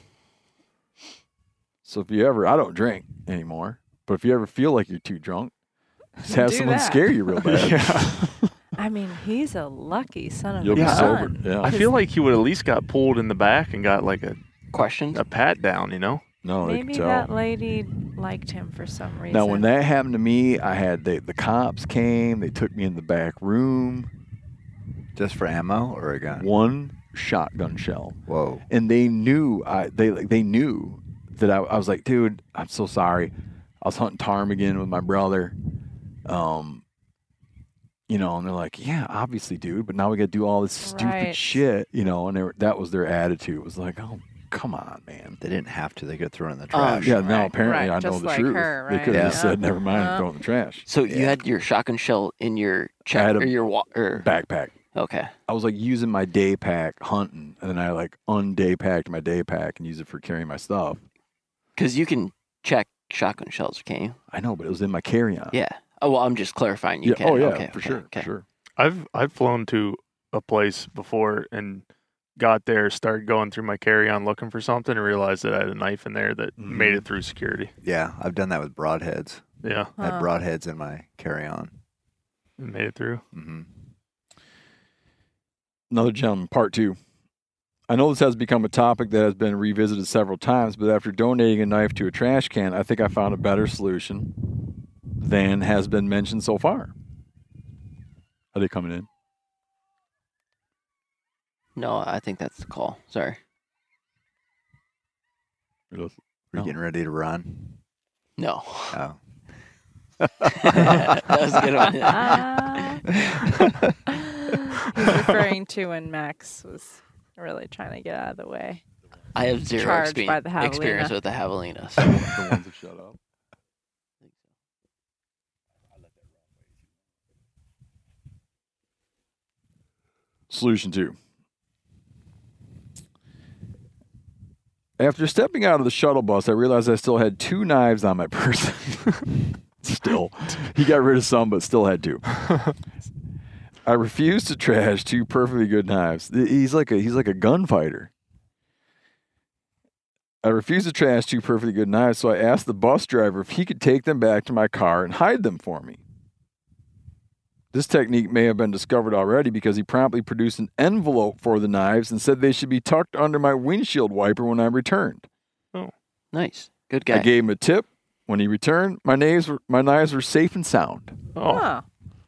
So if you ever, I don't drink anymore, but if you ever feel like you're too drunk, just have Do someone that. scare you real bad. Yeah. I mean, he's a lucky son of You'll a be Yeah. sober. gun. Yeah. I feel like he would at least got pulled in the back and got like a, Questions? a pat down, you know? No, they Maybe can tell. that lady liked him for some reason. Now, when that happened to me, I had the the cops came. They took me in the back room. Just for ammo or a gun? One shotgun shell, Whoa. and they knew I they like they knew that I, I was like, dude, I'm so sorry. I was hunting ptarmigan with my brother. Um, you know, and they're like, yeah, obviously, dude, but now we got to do all this stupid Right. shit, you know, and they were, that was their attitude. It was like, oh, come on, man. They didn't have to. They could throw it in the Um, trash. Yeah, now Right, apparently right, I know just the like truth. her, They right? could have Yeah. just said, never mind, Uh-huh. throw it in the trash. So you Yeah. had your shotgun shell in your check had a or your wa- or Backpack. okay. I was like using my day pack hunting, and then I like unday packed my day pack and used it for carrying my stuff. Because you can check shotgun shells, can't you? I know, but it was in my carry-on. Yeah. Oh well, I'm just clarifying. You Yeah, can. oh yeah, okay, for okay, sure, okay. for sure. I've I've flown to a place before and got there, started going through my carry-on looking for something, and realized that I had a knife in there that Mhm. made it through security. Yeah, I've done that with broadheads. Yeah, I had Huh. broadheads in my carry-on. it made it through. hmm Another gentleman, part two. I know this has become a topic that has been revisited several times, but after donating a knife to a trash can, I think I found a better solution than has been mentioned so far. Are they coming in? No, I think that's the call. Sorry. Or those- Are you No. getting ready to run? No. Oh. That was a good one. Ah. He's referring to when Max was really trying to get out of the way. I have zero Charged expe- by the javelina. experience with the javelina. the So. ones that shut up. Solution two. After stepping out of the shuttle bus, I realized I still had two knives on my person. Still. He got rid of some, but still had two. I refused to trash two perfectly good knives. He's like a he's like a gunfighter. I refused to trash two perfectly good knives, so I asked the bus driver if he could take them back to my car and hide them for me. This technique may have been discovered already because he promptly produced an envelope for the knives and said they should be tucked under my windshield wiper when I returned. Nice. Good guy. I gave him a tip. When he returned, my knives were, my knives were safe and sound. Oh Huh.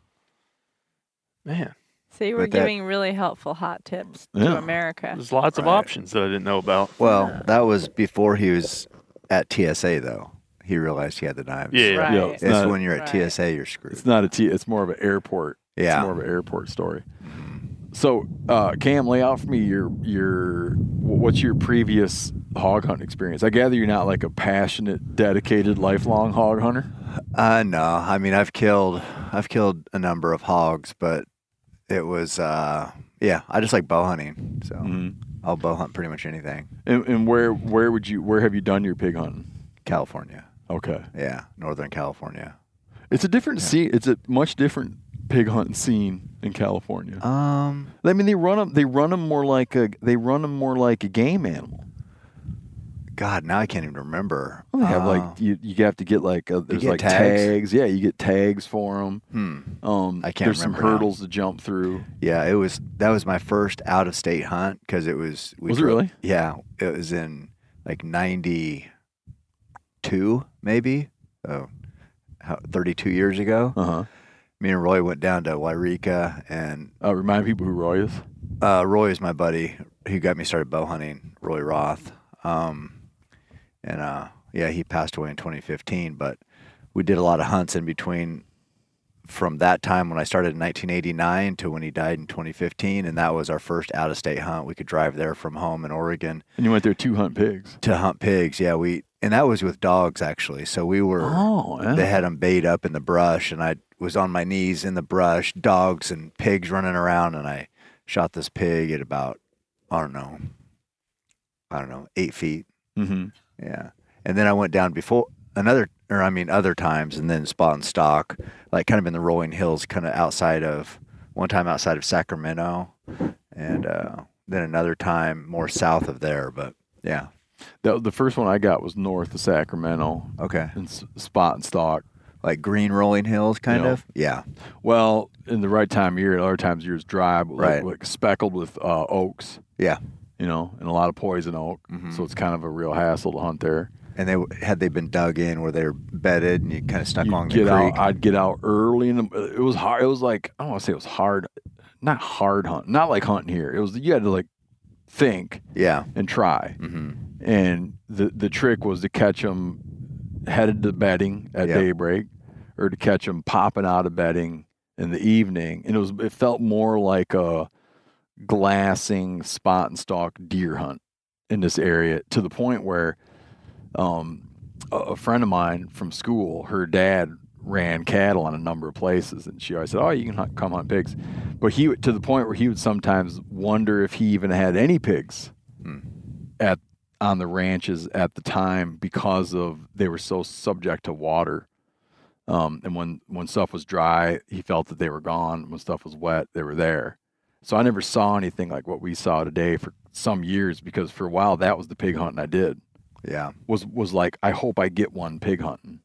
man, See, we're But that- giving really helpful hot tips Yeah. to America. there's lots of Right. options that I didn't know about. Well, that was before he was at T S A, though. He realized he had the knives. Yeah, Right. Yeah, It's it's not, when you're at Right. T S A, you're screwed. it's not a T. It's more of an airport. Yeah. It's more of an airport story. So, uh, Cam, lay out for me your your what's your previous hog hunt experience? I gather you're not like a passionate, dedicated, lifelong hog hunter. Uh, no, I mean I've killed I've killed a number of hogs, but it was uh, yeah, I just like bow hunting, so Mhm. I'll bow hunt pretty much anything. And, and where where would you where have you done your pig hunting? California, Okay, yeah, Northern California. it's a different scene. It's a much different pig hunting scene in California. Um, I mean, they run them. They run them more like a. They run them more like a game animal. God, now I can't even remember. Well, they have Uh, like you. You have to get like a, there's get like tags? tags. Yeah, you get tags for them. hmm. Um, I can't There's some remember now. hurdles to jump through. Yeah, it was that was my first out of state hunt because it was. We Was it drove- really? Yeah, it was in like ninety. thirty-two, maybe, oh, how, thirty-two years ago. Uh huh. Me and Roy went down to Wairika, and Uh, remind people who Roy is. uh, Roy is my buddy who got me started bow hunting, Roy Roth. Um, and uh, yeah, he passed away in twenty fifteen, but we did a lot of hunts in between from that time when I started in nineteen eighty-nine to when he died in twenty fifteen, and that was our first out-of-state hunt. We could drive there from home in Oregon And you went there to hunt pigs. to hunt pigs. Yeah, we and that was with dogs actually. So we were Oh, yeah. they had them bait up in the brush, and I was on my knees in the brush, dogs and pigs running around, and I shot this pig at about I don't know, I don't know, eight feet. Mm-hmm. Yeah, and then I went down before another, or I mean other times, and then spot and stock, like kind of in the rolling hills, kind of outside of one time outside of Sacramento, and uh, then another time more south of there. But yeah, The, the first one I got was north of Sacramento okay, in S- Spot and Stock. like green rolling hills, kind Yeah. of. Yeah, Well, in the right time of year, other times of year is dry, but like, Right. like speckled with uh, oaks, yeah. you know, and a lot of poison oak. Mhm. So it's kind of a real hassle to hunt there. And they had they been dug in where they were bedded, and you kind of snuck You along the get creek. out. I'd get out early in the. It was hard. It was like I don't want to say it was hard, not hard hunt, not like hunting here. It was you had to like think Yeah. and try. Mm-hmm. And the the trick was to catch them headed to bedding at Yep. daybreak, or to catch them popping out of bedding in the evening. And it was it felt more like a glassing spot and stalk deer hunt in this area, to the point where um, a, a friend of mine from school, her dad ran cattle on a number of places, and she always said, "Oh, you can hunt, come hunt pigs," but he would, to the point where he would sometimes wonder if he even had any pigs Hmm. at on the ranches at the time, because of they were so subject to water. Um, and when when stuff was dry, he felt that they were gone. When stuff was wet, they were there. So I never saw anything like what we saw today for some years, because for a while that was the pig hunting I did. Yeah. Was was like, I hope I get one pig hunting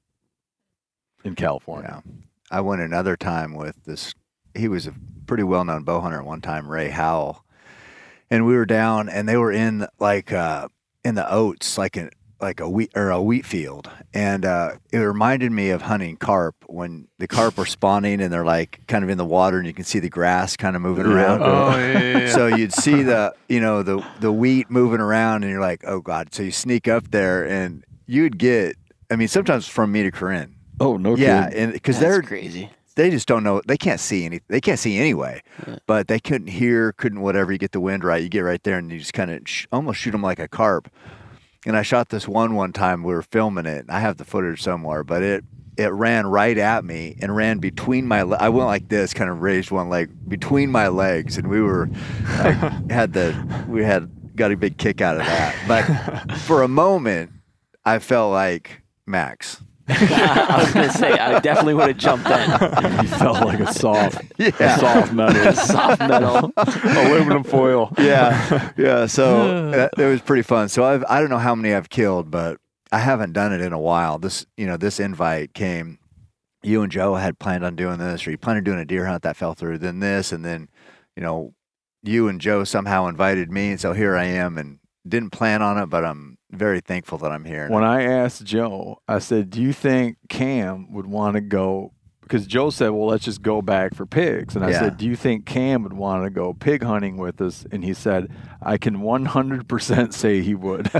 in California. Yeah. I went another time with this. He was a pretty well-known bow hunter at one time, Ray Howell, and we were down, and they were in like uh, in the oats, like a like a wheat or a wheat field, and uh, it reminded me of hunting carp when the carp are spawning and they're like kind of in the water, and you can see the grass kind of moving Yeah. around. Oh, yeah, yeah, yeah. So you'd see the, you know, the the wheat moving around, and you're like, oh God. So you sneak up there, and you'd get, I mean, sometimes from me to Corinne. Oh no, Yeah, kidding. and because That's they're crazy. they just don't know, they can't see any, they can't see anyway, Yeah. but they couldn't hear, couldn't whatever. You get the wind right, you get right there, and you just kind of sh- almost shoot them like a carp. And I shot this one one time. We were filming it. I have the footage somewhere, but it it ran right at me and ran between my. Le- I went like this, kind of raised one leg between my legs, and we were I had the we had got a big kick out of that. But for a moment, I felt like Max. I was gonna say I definitely would have jumped in. You felt like a soft, Yeah. a soft metal, Soft metal. aluminum foil. Yeah, yeah. So that, it was pretty fun. So I've I don't know how many I've killed, but I haven't done it in a while. This you know this invite came. You and Joe had planned on doing this, or you planned on doing a deer hunt that fell through. Then this, and then you know you and Joe somehow invited me, and so here I am, and didn't plan on it, but I'm very thankful that I'm here. When I asked Joe, I said, "Do you think Cam would want to go?" Because Joe said, "Well, let's just go back for pigs." And I Yeah. said, "Do you think Cam would want to go pig hunting with us?" And he said, "I can one hundred percent say he would."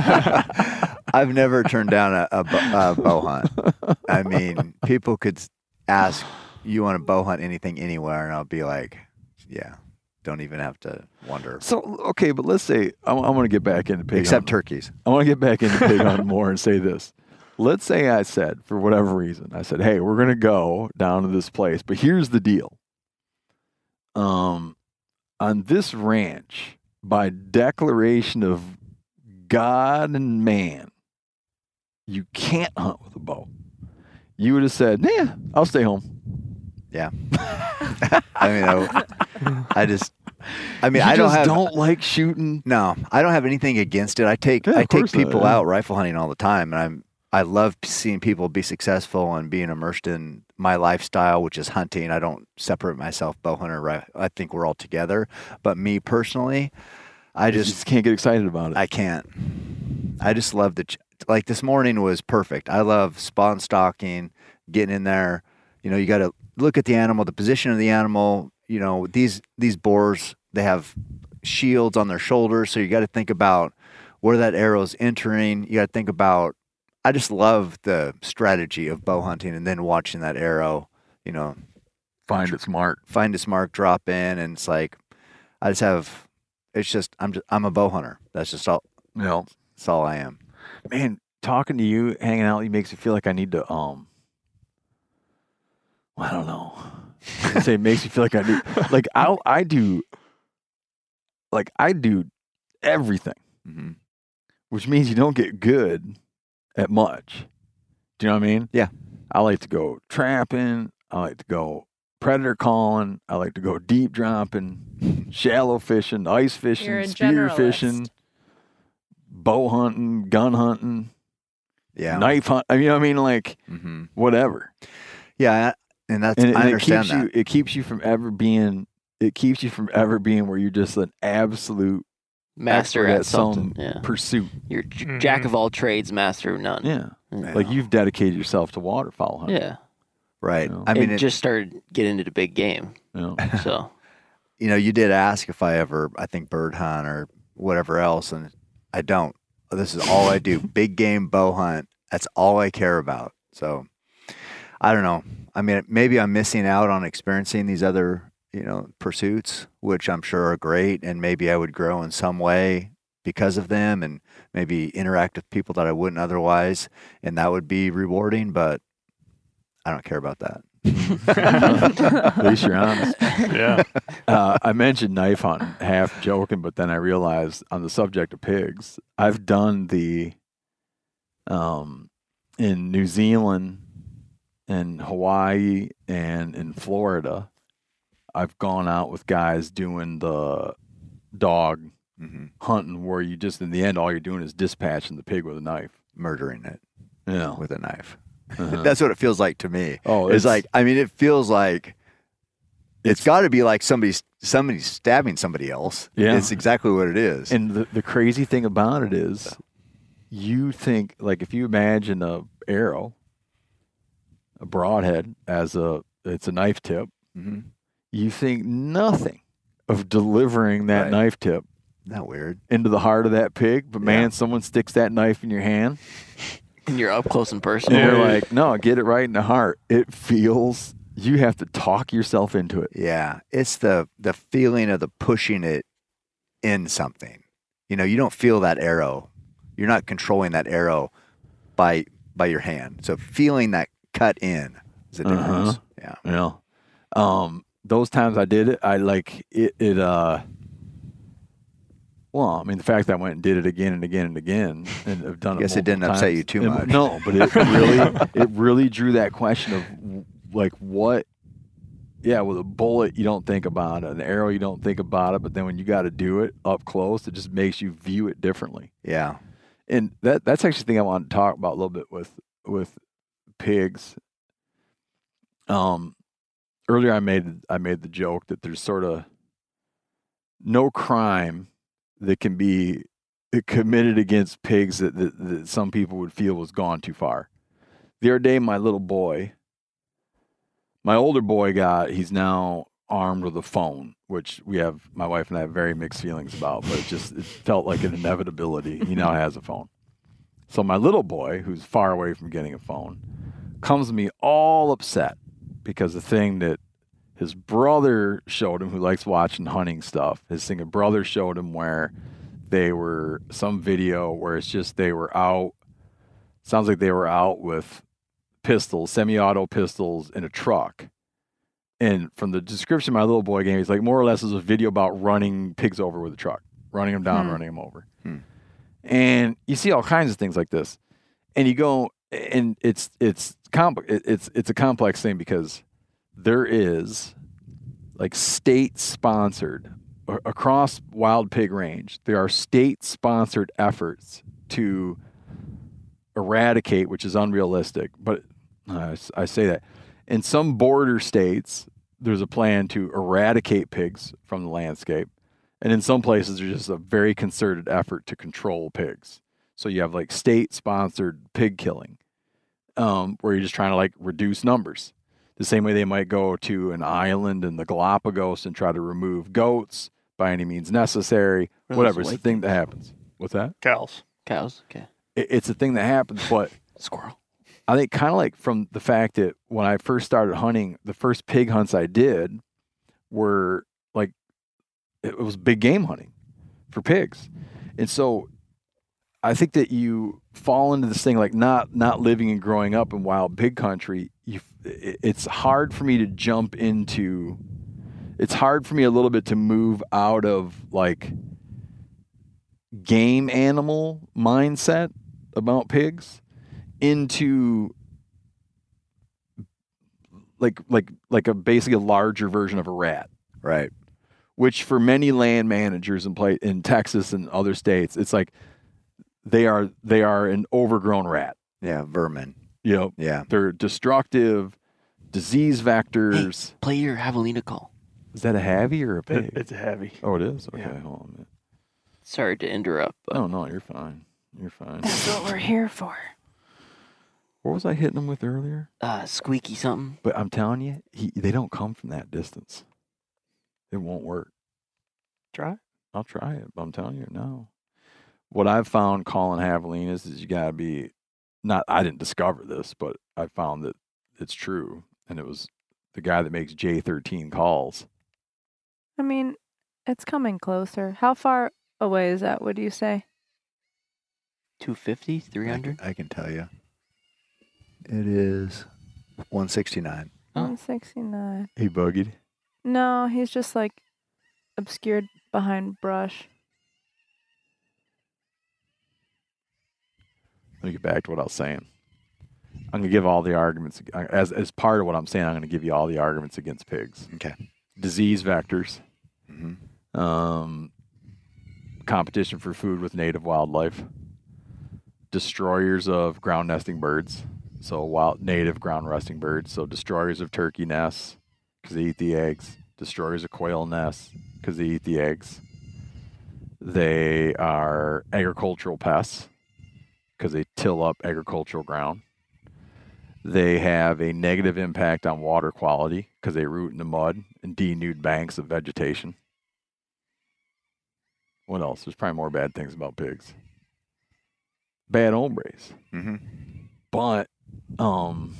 I've never turned down a, a, bo- a bow hunt. I mean, people could s- ask, "You want to bow hunt anything anywhere?" And I'll be like, "Yeah." Don't even have to wonder. So okay, but let's say I, I want to get back into pig Except hunting. turkeys. I want to get back into pig hunting more and say this. Let's say I said, for whatever reason, I said, "Hey, we're gonna go down to this place, but here's the deal. Um, on this ranch, by declaration of God and man, you can't hunt with a bow." You would have said, "Yeah, I'll stay home." Yeah. I mean, I, I just, I mean, you I don't just have, don't like shooting. no, I don't have anything against it. I take, Yeah, of I take course not, people yeah. out rifle hunting all the time, and I'm, I love seeing people be successful and being immersed in my lifestyle, which is hunting. I don't separate myself, bow hunter. Right? I think we're all together. But me personally, I I just, just, just can't get excited about it. I can't. I just love the ch- like this morning was perfect. I love spawn stalking, getting in there. You know, you got to look at the animal, the position of the animal. You know, these these boars, they have shields on their shoulders, so you got to think about where that arrow's entering. You got to think about. I just love the strategy of bow hunting, and then watching that arrow. You know, Find its mark. find its mark, drop in, and it's like I just have. It's just I'm just I'm a bow hunter. That's just all. You know, That's all I am. man, talking to you, hanging out, you makes me feel like I need to um. I don't know. I say it makes me feel like I need like I I do. Like I do everything, Mm-hmm. which means you don't get good at much. Do you know what I mean? Yeah. I like to go trapping. I like to go predator calling. I like to go deep dropping, shallow fishing, ice fishing, You're a spear generalist. fishing, bow hunting, gun hunting, Yeah. knife hunt. I mean, I mean, like Mm-hmm. whatever. Yeah, and that's And, it- I and it understand keeps that. you. It keeps you from ever being. It keeps you from ever being where you're just an absolute Master expert at something. some Yeah. pursuit. You're j- Mhm. jack of all trades, master of none. Yeah. Yeah. Like you've dedicated yourself to waterfowl hunting. Yeah. Right. You know? I mean, and it, just started getting into the big game. You know? So you know, you did ask if I ever, I think, bird hunt or whatever else, and I don't. This is all I do. Big game bow hunt. That's all I care about. So I don't know. I mean, maybe I'm missing out on experiencing these other, you know, pursuits, which I'm sure are great, and maybe I would grow in some way because of them, and maybe interact with people that I wouldn't otherwise, and that would be rewarding. But I don't care about that. At least you're honest. Yeah. Uh, I mentioned knife hunting, half joking, but then I realized on the subject of pigs, I've done the um in New Zealand and Hawaii and in Florida. I've gone out with guys doing the dog Mm-hmm. hunting where you just in the end all you're doing is dispatching the pig with a knife. Murdering it Yeah. with a knife. Uh-huh. That's what it feels like to me. Oh, It's, it's like, I mean, it feels like it's It's- got to be like somebody's somebody's stabbing somebody else. Yeah. It's exactly what it is. And the, the crazy thing about it is, you think like if you imagine a arrow, a broadhead as a it's a knife tip, mm-hmm. you think nothing of delivering that Right. knife tip Isn't that weird? into the heart of that pig. But man, Yeah. someone sticks that knife in your hand, and you're up close and personal. and you're like, no, get it right in the heart. It feels you have to talk yourself into it. Yeah. It's the the feeling of the pushing it in something. You know, you don't feel that arrow. You're not controlling that arrow by by your hand. So feeling that cut in is a difference. Uh-huh. Yeah. You know, um, those times I did it, I like it. It uh, well, I mean, the fact that I went and did it again and again and again, and have done I it. guess it didn't multiple upset times, you too it- much. No, but it really, it really drew that question of like what. Yeah, with a bullet, you don't think about it. An arrow, you don't think about it. But then when you got to do it up close, it just makes you view it differently. Yeah. And that that's actually the thing I wanted to talk about a little bit with with pigs. Um, earlier I made I made the joke that there's sort of no crime that can be committed against pigs that, that, that some people would feel was gone too far. The other day, my little boy, my older boy got, he's now armed with a phone, which we have, my wife and I have very mixed feelings about, but it just, it felt like an inevitability. He now has a phone. So my little boy, who's far away from getting a phone, comes to me all upset because the thing that his brother showed him, who likes watching hunting stuff, his thing, a brother showed him where they were, some video where it's just they were out, sounds like they were out with pistols, semi-auto pistols in a truck. And from the description my little boy gave, he's like, more or less is a video about running pigs over with a truck, running them down, Hmm. running them over. Hmm. And you see all kinds of things like this. And you go, and it's it's comp- it's it's a complex thing because there is like state sponsored across wild pig range. There are state sponsored efforts to eradicate, which is unrealistic, but uh, I say that in some border states, there's a plan to eradicate pigs from the landscape. And in some places, there's just a very concerted effort to control pigs. So you have like state-sponsored pig killing, um, where you're just trying to like reduce numbers. The same way they might go to an island in the Galapagos and try to remove goats by any means necessary. Or Whatever, those it's the white thing that things. happens. What's that? Cows. Cows. Okay. It, it's a thing that happens, but Squirrel. I think kind of like from the fact that when I first started hunting, the first pig hunts I did were like, it was big game hunting for pigs. And so I think that you fall into this thing like not not living and growing up in wild pig country. You, it, it's hard for me to jump into. It's hard for me a little bit to move out of like game animal mindset about pigs into like like like a basically a larger version of a rat. Right. Which for many land managers in play in Texas and other states, it's like they are they are an overgrown rat. Yeah. Vermin. You know, Yeah. they're destructive, disease vectors. Hey, play your javelina call. Is that a havy or a pig? It, it's heavy. Oh, it is. Okay, Yeah. hold on a minute. Sorry to interrupt, but Oh no, you're fine. You're fine. That's what we're here for. What was I hitting him with earlier? uh, squeaky something. But I'm telling you, he, they don't come from that distance. It won't work. Try. I'll try it, but I'm telling you, no. What I've found calling javelinas is you got to be, not, I didn't discover this, but I found that it's true. And it was the guy that makes J thirteen calls. I mean, it's coming closer. How far away is that, would you say? two fifty, three I hundred. can, I can tell you. It is one sixty-nine. Oh. one sixty-nine. He buggied. No, he's just like obscured behind brush. Let me get back to what I was saying. I'm going to give all the arguments, as, as part of what I'm saying, I'm going to give you all the arguments against pigs. Okay. Disease vectors. Mm-hmm. Um, competition for food with native wildlife, destroyers of ground nesting birds, so wild native ground nesting birds, so destroyers of turkey nests because they eat the eggs, destroyers of quail nests because they eat the eggs. They are agricultural pests because they till up agricultural ground. They have a negative impact on water quality because they root in the mud and denude banks of vegetation. What else? There's probably more bad things about pigs. Bad hombres. Mm-hmm. But um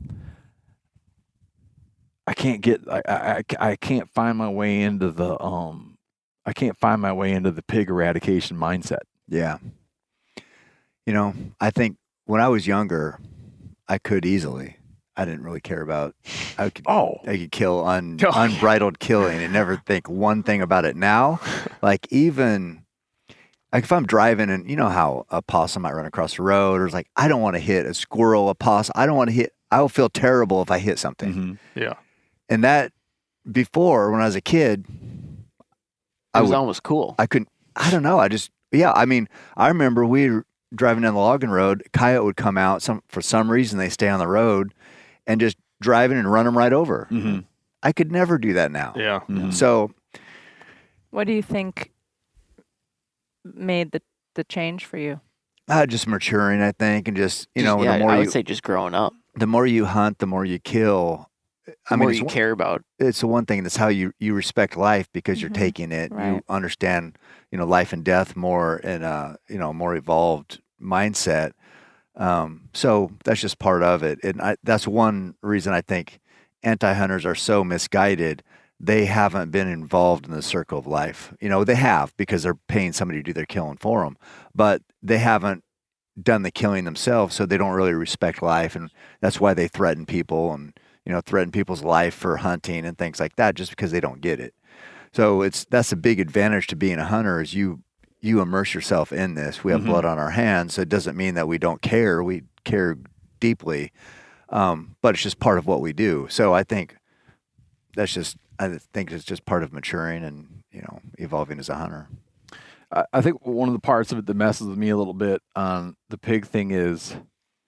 I can't get I, I I can't find my way into the um I can't find my way into the pig eradication mindset. Yeah. You know, I think when I was younger, I could easily. I didn't really care about. I could. Oh. I could kill un, Oh, yeah. unbridled killing and never think one thing about it. Now, like even, like if I'm driving and you know how a possum might run across the road, or it's like I don't want to hit a squirrel, a possum. I don't want to hit. I will feel terrible if I hit something. Mm-hmm. Yeah. And that before, when I was a kid, It I was would, almost cool. I couldn't. I don't know. I just yeah. I mean, I remember we were driving down the logging road. Coyote would come out. Some for some reason they stay on the road, and just driving and run them right over. Mm-hmm. I could never do that now. Yeah. Mhm. So What do you think made the, the change for you? uh, just maturing, I think, and just you Just- know, yeah, the more I you would say just growing up. the more you hunt, the more you kill. The I mean, more it's, you one- care about. it's the one thing that's how you you respect life because you're Mhm. taking it. You Right. understand, you know, life and death more in a you know more evolved mindset. Um, so that's just part of it, and I, that's one reason I think anti-hunters are so misguided. They haven't been involved in the circle of life. You know, they have because they're paying somebody to do their killing for them, but they haven't done the killing themselves, so they don't really respect life, and that's why they threaten people and you know threaten people's life for hunting and things like that, just because they don't get it. So it's that's a big advantage to being a hunter is you you immerse yourself in this. We have Mhm. blood on our hands, so it doesn't mean that we don't care. We care deeply, um, but it's just part of what we do. So I think that's just I think it's just part of maturing and you know evolving as a hunter. I, I think one of the parts of it that messes with me a little bit on the pig thing is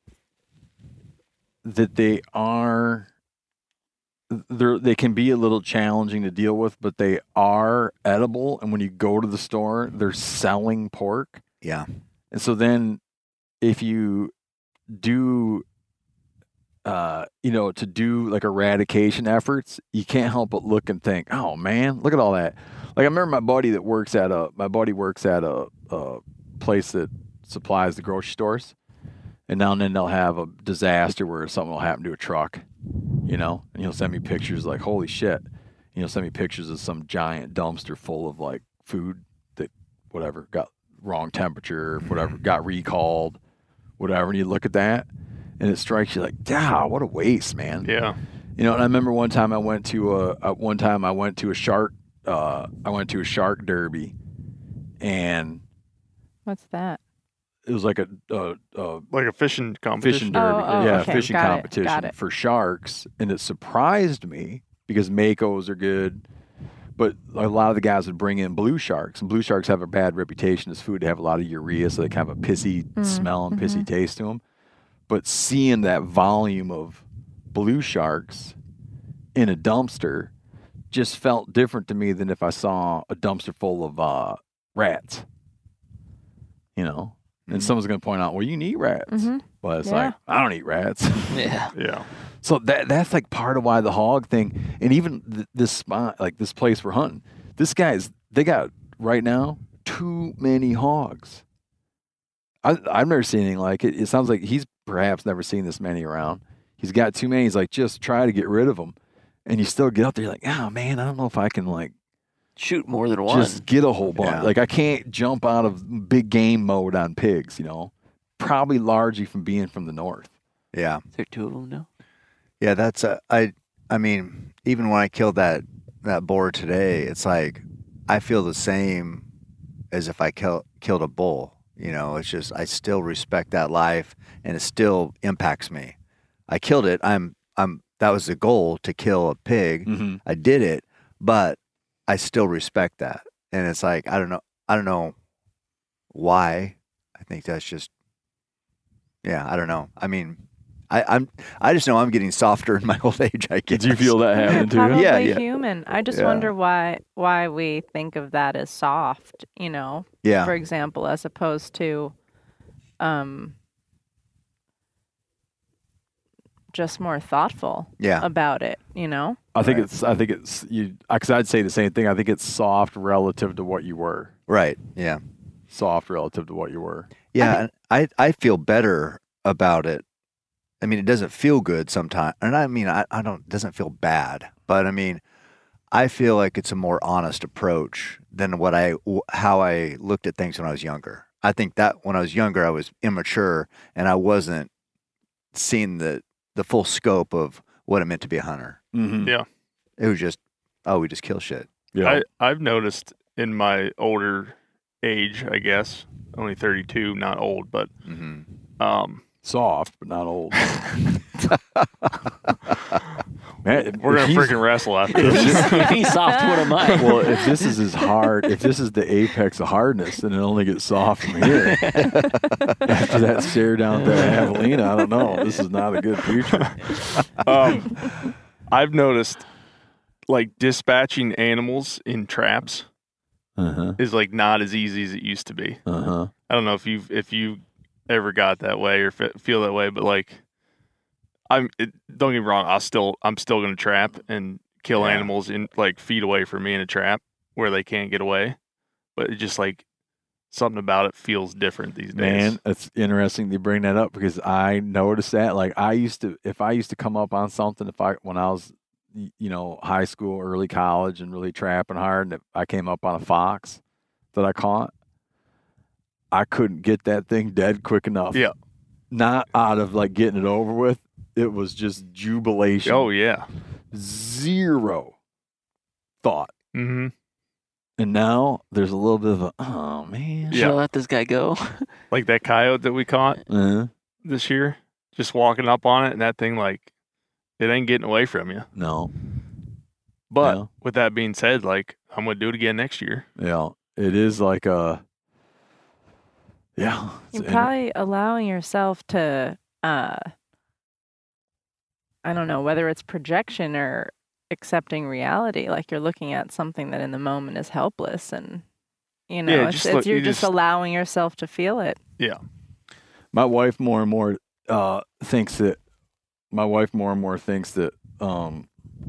that they are they they can be a little challenging to deal with, but they are edible. And when you go to the store, they're selling pork, Yeah, And so then if you do, uh, you know, to do like eradication efforts, you can't help but look and think, oh man, look at all that. Like I remember my buddy that works at a, my buddy works at a, a place that supplies the grocery stores. And now and then they'll have a disaster where something will happen to a truck, you know, and he'll send me pictures like, holy shit. And he'll send me pictures of some giant dumpster full of like food that whatever got wrong temperature, whatever got recalled, whatever. And you look at that and it strikes you like, yeah, what a waste, man. Yeah. You know, and I remember one time I went to a, a one time I went to a shark, uh, I went to a shark derby and What's that? it was like a, a, a Like a fishing competition. fishing derby, Oh, oh, yeah, okay. fishing Got it, competition got it. for sharks, and it surprised me because makos are good, but a lot of the guys would bring in blue sharks, and blue sharks have a bad reputation as food. They have a lot of urea, so they kind of have a pissy Mm, smell and pissy mhm. taste to them. But seeing that volume of blue sharks in a dumpster just felt different to me than if I saw a dumpster full of uh, rats. You know. And someone's going to point out, well, you can eat rats. Mhm. But it's Yeah. like, I don't eat rats. Yeah. Yeah. So that that's like part of why the hog thing, and even th- this spot, like this place we're hunting, this guy's, they got right now too many hogs. I, I've never seen anything like it. It sounds like he's perhaps never seen this many around. He's got too many. He's like, just try to get rid of them. And you still get up there, you're like, oh man, I don't know if I can like Shoot more than one. just get a whole bunch. Yeah. Like I can't jump out of big game mode on pigs, you know, probably largely from being from the north. Yeah. Is there two of them now? Yeah, that's a, I I mean, even when I killed that that boar today, it's like I feel the same as if I kill, killed a bull. You know, it's just I still respect that life and it still impacts me. I killed it. I'm I'm that was the goal, to kill a pig. Mm-hmm. I did it, but I still respect that. And it's like I don't know I don't know why. I think that's just yeah, I don't know. I mean, I, I'm I just know I'm getting softer in my old age, I guess. Do you feel that happening to you? Probably Yeah, yeah. human. I just Yeah. wonder why why we think of that as soft, you know, Yeah. for example, as opposed to um just more thoughtful Yeah. about it, you know? I think Right. it's. I think it's. You. Because I'd say the same thing. I think it's soft relative to what you were. Right. Yeah. Soft relative to what you were. Yeah, and I I feel better about it. I mean, it doesn't feel good sometimes, and I mean, I, I don't it doesn't feel bad, but I mean, I feel like it's a more honest approach than what I how I looked at things when I was younger. I think that when I was younger, I was immature and I wasn't seeing the the full scope of what it meant to be a hunter. Mm-hmm. Yeah. It was just, oh, we just kill shit. Yeah. I, I've noticed in my older age, I guess, only thirty-two, not old, but Mm-hmm. um, Soft, but not old. Man, we're if gonna he's- freaking wrestle after If this. he's, if he's soft, what am I? Well, if this is as hard, if this is the apex of hardness, then it only gets soft from here. After that stare down at that javelina, I don't know. This is not a good future. um, I've noticed like dispatching animals in traps Uh huh. is like not as easy as it used to be. Uh huh. I don't know if you've if you ever got that way or fe- feel that way, but like I'm it, don't get me wrong, I'll still I'm still gonna trap and kill Yeah. animals in like feet away from me in a trap where they can't get away. But it just like something about it feels different these days. Man, it's interesting you bring that up because I noticed that. Like I used to, if I used to come up on something, if I when I was, y- you know, high school, early college, and really trapping hard, and if I came up on a fox that I caught, I couldn't get that thing dead quick enough. Yeah. Not out of like getting it over with. It was just jubilation. Oh yeah. Zero thought. Mm-hmm. And now there's a little bit of a, oh man. Yeah. Should I let this guy go? Like that coyote that we caught Uh, this year, just walking up on it and that thing like it ain't getting away from you. no. But Yeah. with that being said, like I'm gonna do it again next year. Yeah, it is like a. Yeah, You're it's probably allowing yourself to, uh, I don't know, whether it's projection or accepting reality. Like you're looking at something that in the moment is helpless and You know, Yeah, it's, just it's look- you're you just just- allowing yourself to feel it. Yeah. My wife more and more uh, thinks that my wife more and more thinks that um,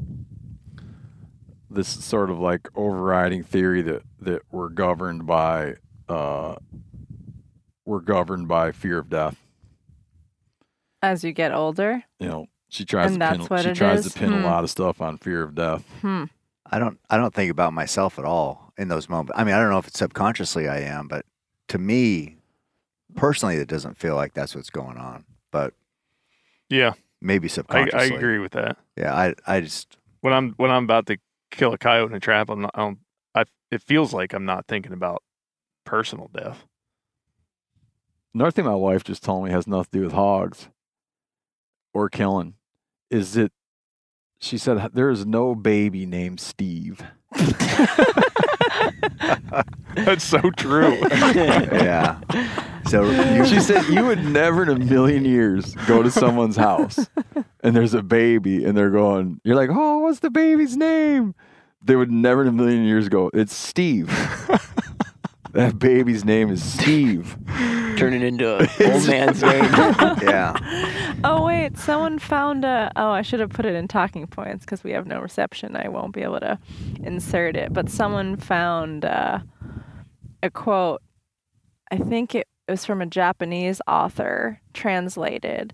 this sort of like overriding theory that, that we're governed by uh, we're governed by fear of death. As you get older. You know, she tries And to that's pin what she it tries is? to pin Hmm. a lot of stuff on fear of death. Hmm. I don't I don't think about myself at all in those moments. I mean, I don't know if it's subconsciously I am, but to me, personally, it doesn't feel like that's what's going on. But Yeah. maybe I, subconsciously. I agree with that. Yeah, I I just When I'm when I'm about to kill a coyote in a trap, I'm not. I don't. I. It feels like I'm not thinking about personal death. Another thing my wife just told me has nothing to do with hogs or killing is that she said there is no baby named Steve. That's so true. yeah. So you, She said you would never in a million years go to someone's house and there's a baby and they're going, you're like, oh, what's the baby's name? They would never in a million years go, it's Steve. That baby's name is Steve. Turn it into an old man's name. yeah. Oh, wait. Someone found a. Oh, I should have put it in talking points because we have no reception. I won't be able to insert it. But someone found uh, a quote. I think it was from a Japanese author translated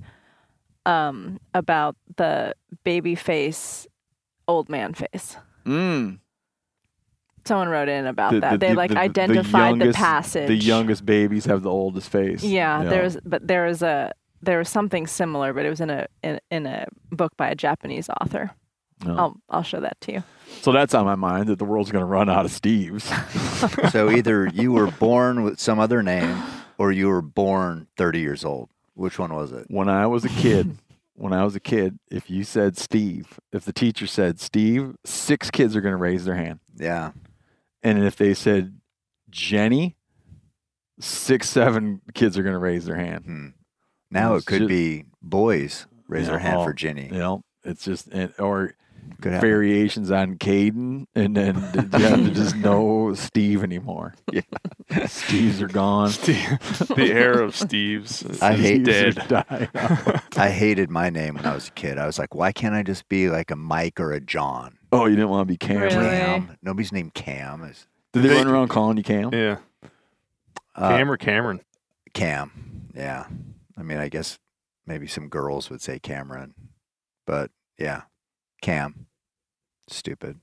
um, about the baby face, old man face. Mm. Someone wrote in about The- that. the- they the- like the- the identified the, youngest- passage. The youngest babies have the oldest face. Yeah, You there's know. but there was a there was something similar, but it was in a in, in a book by a Japanese author. No. I'll I'll show that to you. So that's on my mind that the world's going to run out of Steves. So either you were born with some other name or you were born thirty years old. Which one was it? When I was a kid, when I was a kid, if you said Steve, if the teacher said Steve, six kids are going to raise their hand. Yeah. And if they said Jenny, six, seven kids are going to raise their hand. Hmm. Now It's it could just- be boys raise You their know, hand oh, for Ginny. You know, it's just, and, or Could happen. variations on Caden, and then you have to just know Steve anymore. Yeah. Steves are gone. Steve, the era of Steve's is I hate- dead. Steves are dying out. I hated my name when I was a kid. I was like, why can't I just be like a Mike or a John? Oh, you didn't want to be Cam. Really? Cam. Nobody's named Cam. Is Did they run around calling you Cam? Yeah. uh, Cam or Cameron? Cam. Yeah. I mean, I guess maybe some girls would say Cameron, but yeah, Cam. Stupid.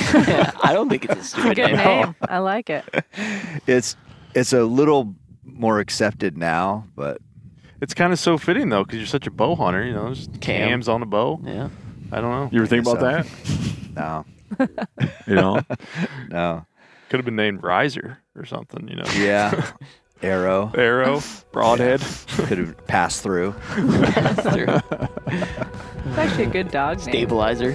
I don't think it's a It's a stupid good name. name. I like it. It's it's a little more accepted now, but It's kind of so fitting though, because you're such a bow hunter. You know, just Cam. Cam's on the bow. Yeah. I don't know. You ever think I about guess that? no, You know? no. Could have been named Riser or something. You know. Yeah. Arrow Arrow, Broadhead. could have passed through. That's true. It's actually a good dog name. Stabilizer.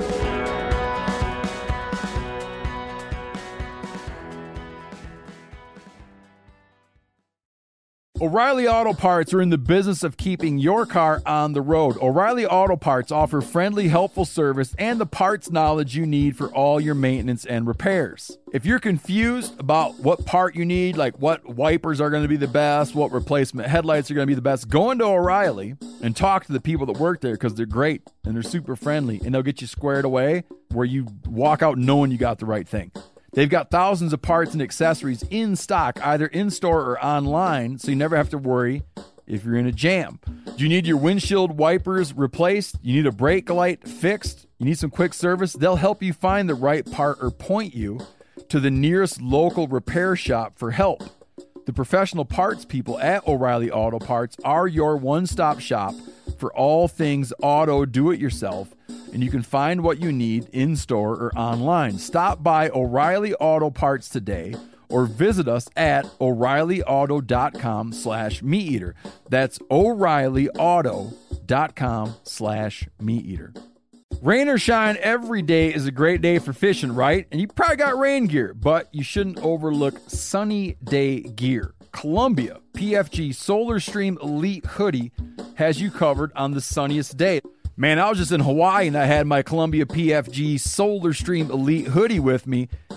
O'Reilly Auto Parts are in the business of keeping your car on the road. O'Reilly Auto Parts offer friendly, helpful service and the parts knowledge you need for all your maintenance and repairs. If you're confused about what part you need, like what wipers are going to be the best, what replacement headlights are going to be the best, go into O'Reilly and talk to the people that work there because they're great and they're super friendly and they'll get you squared away where you walk out knowing you got the right thing. They've got thousands of parts and accessories in stock, either in-store or online, so you never have to worry if you're in a jam. Do you need your windshield wipers replaced? You need a brake light fixed? You need some quick service? They'll help you find the right part or point you to the nearest local repair shop for help. The professional parts people at O'Reilly Auto Parts are your one-stop shop for all things auto do-it-yourself, and you can find what you need in-store or online. Stop by O'Reilly Auto Parts today or visit us at o'reillyauto.com slash meat eater. That's o'reillyauto.com slash meat eater. Rain or shine, every day is a great day for fishing, right? And you probably got rain gear, but you shouldn't overlook sunny day gear. Columbia P F G Solar Stream Elite Hoodie has you covered on the sunniest day. Man, I was just in Hawaii and I had my Columbia P F G Solar Stream Elite Hoodie with me,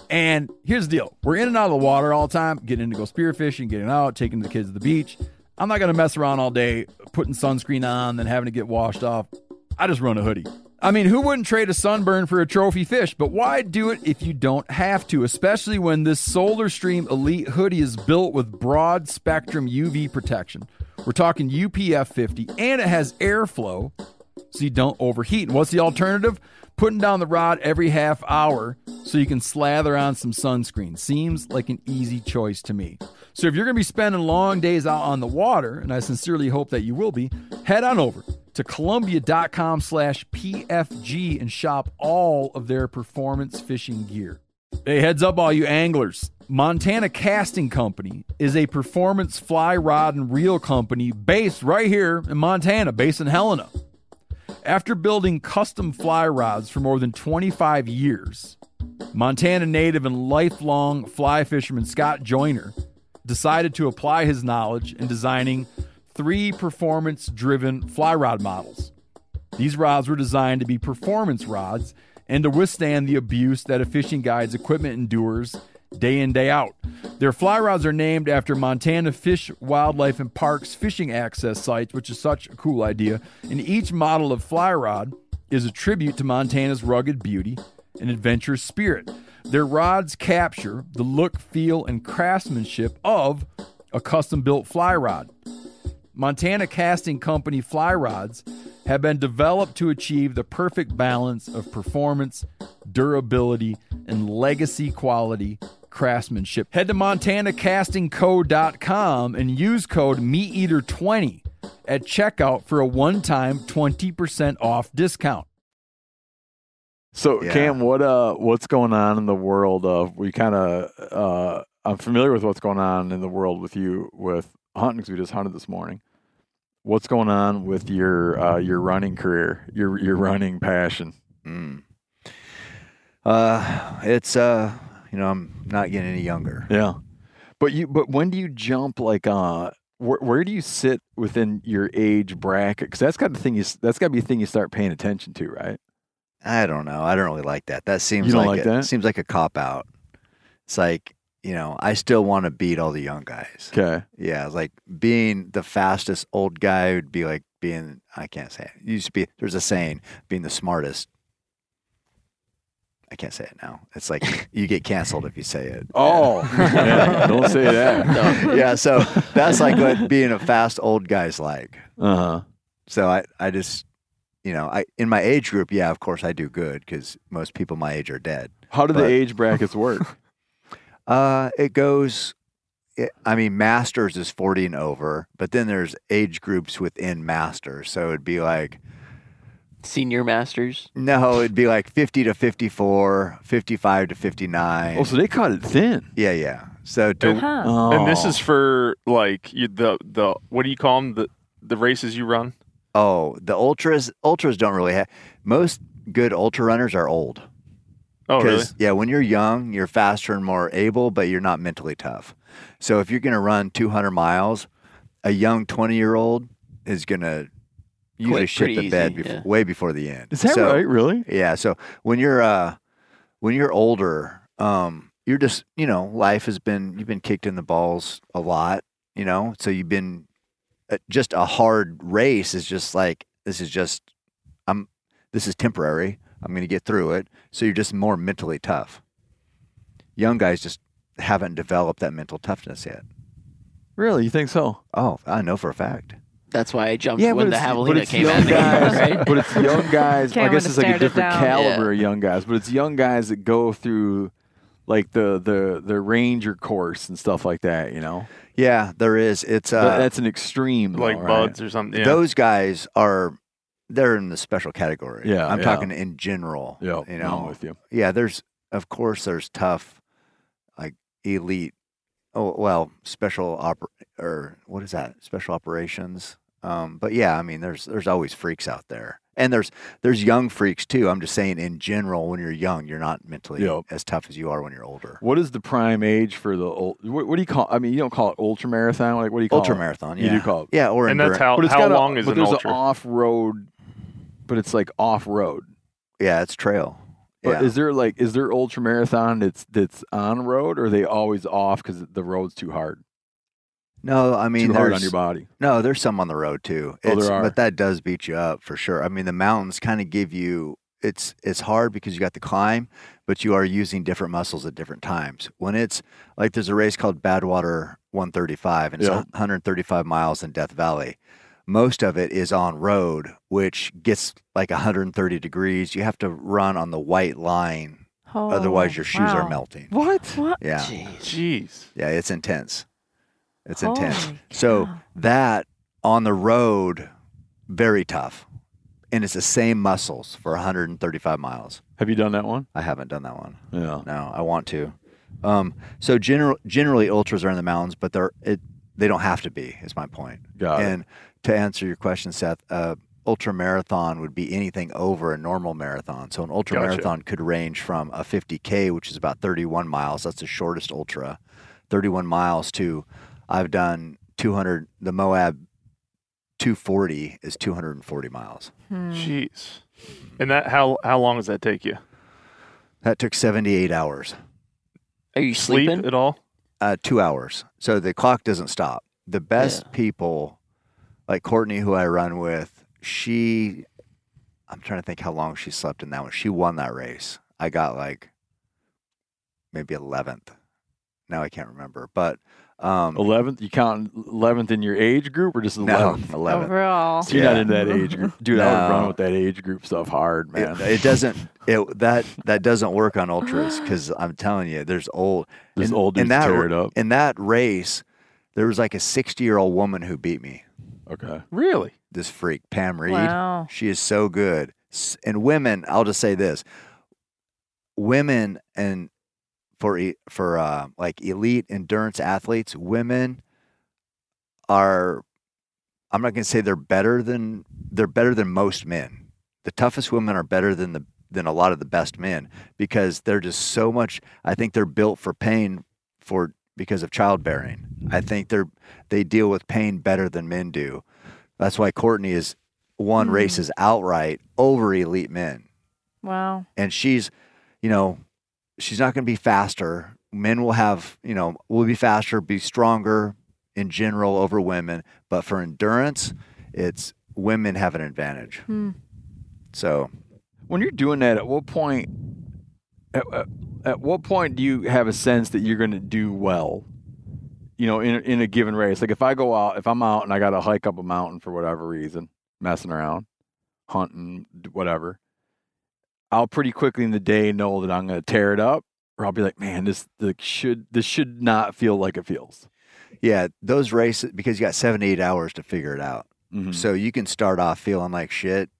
And here's the deal. We're in and out of the water all the time, getting in to go spearfishing, getting out, taking the kids to the beach. I'm not going to mess around all day, putting sunscreen on, then having to get washed off. I just run a hoodie. I mean, who wouldn't trade a sunburn for a trophy fish? But why do it if you don't have to, especially when this Solar Stream Elite hoodie is built with broad spectrum U V protection. We're talking U P F fifty, and it has airflow so you don't overheat. And what's the alternative? Putting down the rod every half hour so you can slather on some sunscreen. Seems like an easy choice to me. So if you're going to be spending long days out on the water, and I sincerely hope that you will be, head on over to Columbia.com slash PFG and shop all of their performance fishing gear. Hey, heads up all you anglers. Montana Casting Company is a performance fly rod and reel company based right here in Montana, based in Helena. After building custom fly rods for more than twenty-five years, Montana native and lifelong fly fisherman Scott Joyner decided to apply his knowledge in designing three performance-driven fly rod models. These rods were designed to be performance rods and to withstand the abuse that a fishing guide's equipment endures day in, day out. Their fly rods are named after Montana Fish, Wildlife, and Parks fishing access sites, which is such a cool idea. And each model of fly rod is a tribute to Montana's rugged beauty and adventurous spirit. Their rods capture the look, feel, and craftsmanship of a custom-built fly rod. Montana Casting Company fly rods have been developed to achieve the perfect balance of performance, durability, and legacy quality craftsmanship. Head to Montana Casting Co dot com and use code meat eater twenty at checkout for a one-time twenty percent off discount. So, Yeah. Cam, what uh, what's going on in the world of, we kind of, uh, I'm familiar with what's going on in the world with you with hunting, because we just hunted this morning. What's going on with your uh, your running career, your your running passion? Mm. Uh, it's uh, you know, I'm not getting any younger. Yeah, but you, but when do you jump? Like, uh, where where do you sit within your age bracket? Because that's got the thing. You that's got to be a thing you start paying attention to, right? I don't know. I don't really like that. That seems You don't like, like a, that? seems like a cop out. It's like, you know, I still want to beat all the young guys. Okay. Yeah, it's like being the fastest old guy would be like being, I can't say it. It used to be, there's a saying, being the smartest. I can't say it now. It's like you get canceled if you say it. Oh, yeah, don't say that. Yeah, so that's like what being a fast old guy's like. Uh huh. So I, I just, you know, I in my age group, yeah, of course I do good because most people my age are dead. How do the But- age brackets work? Uh, it goes, it, I mean, masters is forty and over, but then there's age groups within masters. So it'd be like, Senior masters. no, it'd be like fifty to fifty-four, fifty-five to fifty-nine. Oh, so they cut it thin. Yeah, yeah. So to, Huh. Oh. And this is for like you, the the what do you call them, the the races you run? oh, the ultras, ultras don't really have, most good ultra runners are old. Oh, really? Because, yeah, when you're young, you're faster and more able, but you're not mentally tough. So if you're going to run two hundred miles, a young twenty-year-old is going to usually Quit shit pretty the bed easy, before, yeah. way before the end. Is that So- right? Really? Yeah. So when you're uh, when you're older, um, you're just, you know, life has been, you've been kicked in the balls a lot, you know, so you've been uh, just a hard race is just like, this is just, I'm, this is temporary. I'm going to get through it. So you're just more mentally tough. Young guys just haven't developed that mental toughness yet. Really? You think so? Oh, I know for a fact. That's why I jumped Yeah, when but the it's, but javelina it's came young at me. guys. Right? But it's young guys. Came I guess when it's it like a started different down. caliber Yeah. of young guys. But it's young guys that go through like the the the ranger course and stuff like that. You know, Yeah, there is. It's uh, but that's an extreme, though, Like right? buds or something. Yeah. those guys are, they're in the special category. Yeah, I'm yeah. talking in general. Yeah, you I'm know, with you. yeah, there's, of course, there's tough, like elite, oh, well, special oper, or what is that? Special operations. Um, but yeah, I mean, there's, there's always freaks out there. And there's, there's young freaks too. I'm just saying in general, when you're young, you're not mentally Yep. as tough as you are when you're older. What is the prime age for the ul- what, what do you call? I mean, you don't call it ultra marathon. Like, what do you call Ultra it? marathon. You Yeah. do call it. Yeah. Or and that's endurance. how But it's how got a- long is but an there's ultra? an off road, but it's like off road. Yeah, it's trail. But Yeah. is there like is there ultra marathon that's that's on road, or are they always off because the road's too hard, No, I mean too hard on there's your body? no, there's some on the road too. Oh, there It's- are. But that does beat you up for sure. I mean, the mountains kind of give you. It's it's hard because you got the climb, but you are using different muscles at different times. When it's like there's a race called Badwater one thirty-five, and it's Yeah. one hundred thirty-five miles in Death Valley. Most of it is on road, which gets like one hundred thirty degrees. You have to run on the white line, Oh, otherwise your shoes wow. are melting. What? What? Yeah, Jeez. Jeez. yeah, it's intense. It's Holy intense. So cow. that on the road, very tough. And it's the same muscles for one hundred thirty-five miles. Have you done that one? I haven't done that one. Yeah. No, I want to. Um, so general, generally ultras are in the mountains, but they're it they don't have to be, is my point. Got it. and to answer your question, Seth, uh, ultra marathon would be anything over a normal marathon. So an ultra Gotcha. marathon could range from a fifty K, which is about thirty-one miles. That's the shortest ultra, thirty-one miles to I've done two hundred. The Moab two forty is two hundred forty miles. Hmm. Jeez. And that how how long does that take you? That took seventy-eight hours, Are you Sleep sleeping? at all? uh, two hours. So the clock doesn't stop. The best Yeah. people, like Courtney, who I run with, she, I'm trying to think how long she slept in that one. She won that race. I got like maybe eleventh. Now I can't remember, but um, Eleventh? You count eleventh in your age group, or just no, eleventh? eleventh. Overall. So you're not Yeah. into that age group, dude. I would No. run with that age group stuff hard, man. It, it doesn't. It that that doesn't work on ultras because I'm telling you, there's old. There's in- old in dudes that tear it up. in that race. There was like a sixty year old woman who beat me. Okay. Really? This freak, Pam Reed. Wow. She is so good. S- And women, I'll just say this: women and for e- for uh, like elite endurance athletes, women are. I'm not going to say they're better than they're better than most men. The toughest women are better than the than a lot of the best men because they're just so much. I think they're built for pain for because of childbearing. I think they're they deal with pain better than men do. That's why Courtney is won Mm. races outright over elite men. Wow. And she's, you know, she's not going to be faster. Men will have, you know, will be faster, be stronger in general over women. But for endurance, it's women have an advantage. Hmm. So When you're doing that, at what point? At, at, at what point do you have a sense that you're going to do well? You know, in a- in a given race. Like if I go out, if I'm out and I got to hike up a mountain for whatever reason, messing around, hunting, d- whatever, I'll pretty quickly in the day know that I'm going to tear it up, or I'll be like, man, this the should this should not feel like it feels. yeah, those races, because you got seventy-eight hours to figure it out. Mhm. So you can start off feeling like shit.